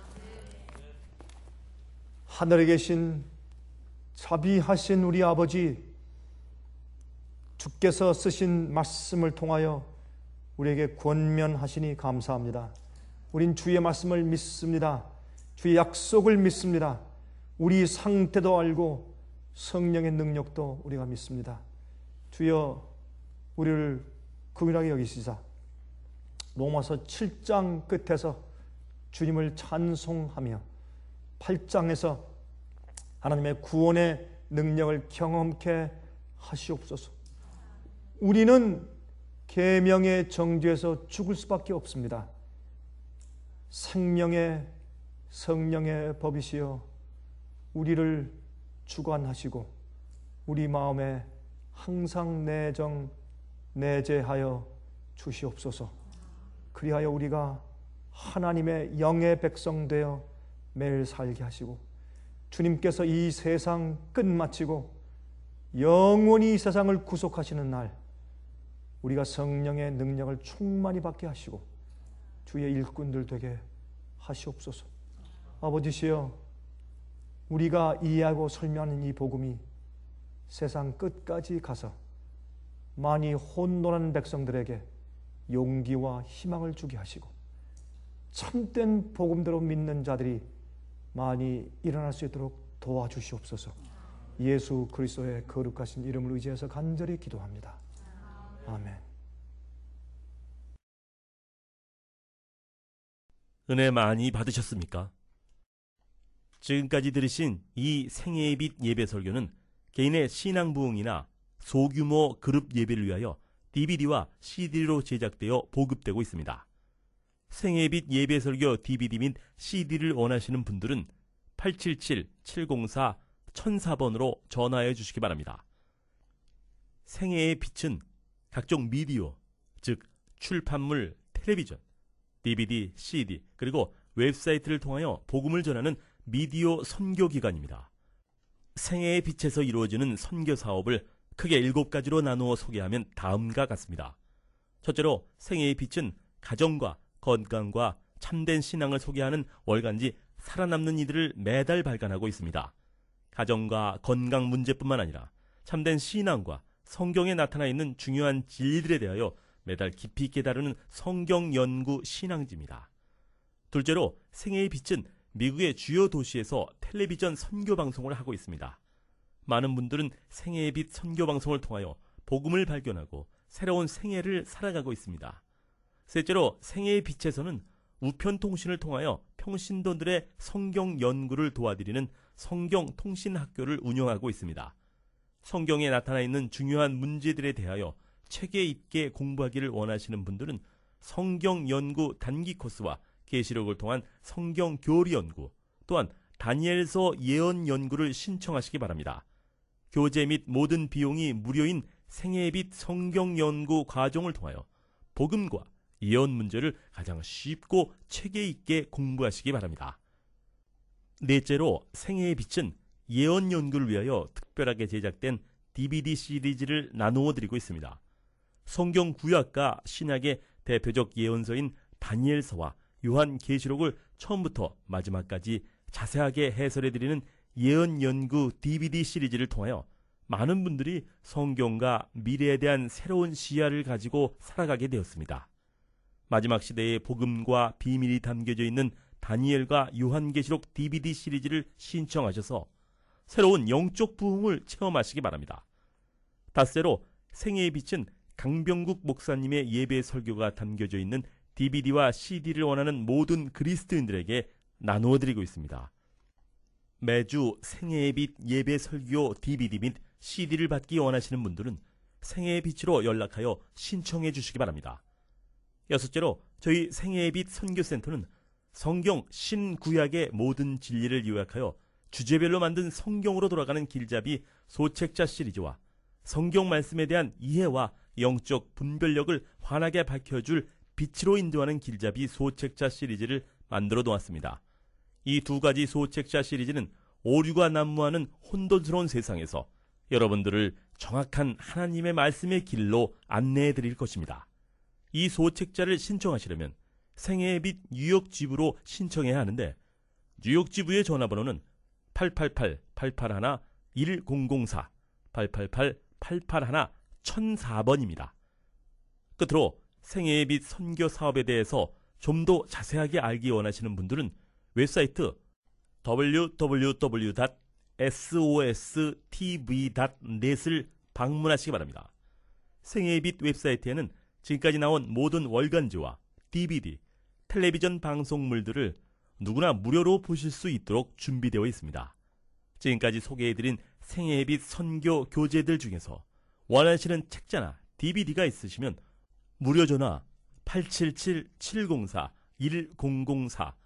하늘에 계신 자비하신 우리 아버지, 주께서 쓰신 말씀을 통하여 우리에게 권면하시니 감사합니다. 우린 주의 말씀을 믿습니다. 주의 약속을 믿습니다. 우리 상태도 알고 성령의 능력도 우리가 믿습니다. 주여 우리를 긍휼하게 여기시사 로마서 7장 끝에서 주님을 찬송하며 8장에서 하나님의 구원의 능력을 경험케 하시옵소서. 우리는 계명의 정죄에서 죽을 수밖에 없습니다. 생명의 성령의 법이시여 우리를 주관하시고 우리 마음에 항상 내재하여 주시옵소서. 그리하여 우리가 하나님의 영의 백성 되어 매일 살게 하시고 주님께서 이 세상 끝마치고 영원히 이 세상을 구속하시는 날 우리가 성령의 능력을 충만히 받게 하시고 주의 일꾼들 되게 하시옵소서. 아버지시여, 우리가 이해하고 설명하는 이 복음이 세상 끝까지 가서 많이 혼돈한 백성들에게 용기와 희망을 주게 하시고 참된 복음대로 믿는 자들이 많이 일어날 수 있도록 도와주시옵소서. 예수 그리스도의 거룩하신 이름을 의지해서 간절히 기도합니다. 아멘. 은혜 많이 받으셨습니까? 지금까지 들으신 이 생애의 빛 예배 설교는 개인의 신앙 부흥이나 소규모 그룹 예배를 위하여 DVD와 CD로 제작되어 보급되고 있습니다. 생애의 빛 예배 설교 DVD 및 CD를 원하시는 분들은 877-704-1004번으로 전화해 주시기 바랍니다. 생애의 빛은 각종 미디어, 즉 출판물, 텔레비전, DVD, CD, 그리고 웹사이트를 통하여 복음을 전하는 미디어 선교기관입니다. 생애의 빛에서 이루어지는 선교 사업을 크게 7가지로 나누어 소개하면 다음과 같습니다. 첫째로 생애의 빛은 가정과 건강과 참된 신앙을 소개하는 월간지 살아남는 이들을 매달 발간하고 있습니다. 가정과 건강 문제뿐만 아니라 참된 신앙과 성경에 나타나 있는 중요한 진리들에 대하여 매달 깊이 있게 다루는 성경 연구 신앙지입니다. 둘째로 생애의 빛은 미국의 주요 도시에서 텔레비전 선교 방송을 하고 있습니다. 많은 분들은 생애의 빛 선교 방송을 통하여 복음을 발견하고 새로운 생애를 살아가고 있습니다. 셋째로 생애의 빛에서는 우편 통신을 통하여 평신도들의 성경 연구를 도와드리는 성경 통신 학교를 운영하고 있습니다. 성경에 나타나 있는 중요한 문제들에 대하여 체계 있게 공부하기를 원하시는 분들은 성경 연구 단기 코스와 계시록을 통한 성경 교리 연구, 또한 다니엘서 예언 연구를 신청하시기 바랍니다. 교재 및 모든 비용이 무료인 생애의 빛 성경 연구 과정을 통하여 복음과 예언 문제를 가장 쉽고 체계 있게 공부하시기 바랍니다. 넷째로 생애의 빛은 예언 연구를 위하여 특별하게 제작된 DVD 시리즈를 나누어 드리고 있습니다. 성경 구약과 신약의 대표적 예언서인 다니엘서와 요한계시록을 처음부터 마지막까지 자세하게 해설해 드리는 예언 연구 DVD 시리즈를 통하여 많은 분들이 성경과 미래에 대한 새로운 시야를 가지고 살아가게 되었습니다. 마지막 시대의 복음과 비밀이 담겨져 있는 다니엘과 요한계시록 DVD 시리즈를 신청하셔서 새로운 영적 부흥을 체험하시기 바랍니다. 다섯째로 생애의 빛은 강병국 목사님의 예배 설교가 담겨져 있는 DVD와 CD를 원하는 모든 그리스도인들에게 나누어 드리고 있습니다. 매주 생애의 빛 예배 설교 DVD 및 CD를 받기 원하시는 분들은 생애의 빛으로 연락하여 신청해 주시기 바랍니다. 여섯째로 저희 생애의 빛 선교센터는 성경 신구약의 모든 진리를 요약하여 주제별로 만든 성경으로 돌아가는 길잡이 소책자 시리즈와 성경 말씀에 대한 이해와 영적 분별력을 환하게 밝혀줄 빛으로 인도하는 길잡이 소책자 시리즈를 만들어 놓았습니다. 이 두 가지 소책자 시리즈는 오류가 난무하는 혼돈스러운 세상에서 여러분들을 정확한 하나님의 말씀의 길로 안내해 드릴 것입니다. 이 소책자를 신청하시려면 생애의 빛 뉴욕 지부로 신청해야 하는데 뉴욕 지부의 전화번호는 888-881-1004 888-881-1004번입니다. 끝으로 생애의 빛 선교 사업에 대해서 좀 더 자세하게 알기 원하시는 분들은 웹사이트 www.sostv.net을 방문하시기 바랍니다. 생애의 빛 웹사이트에는 지금까지 나온 모든 월간지와 DVD, 텔레비전 방송물들을 누구나 무료로 보실 수 있도록 준비되어 있습니다. 지금까지 소개해드린 생애의 빛 선교 교재들 중에서 원하시는 책자나 DVD가 있으시면 무료 전화 877-704-1004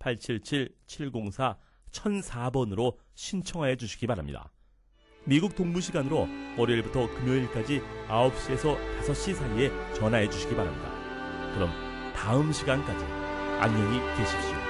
877-704-1004번으로 신청하여 주시기 바랍니다. 미국 동부시간으로 월요일부터 금요일까지 9시에서 5시 사이에 전화해 주시기 바랍니다. 그럼 다음 시간까지 안녕히 계십시오.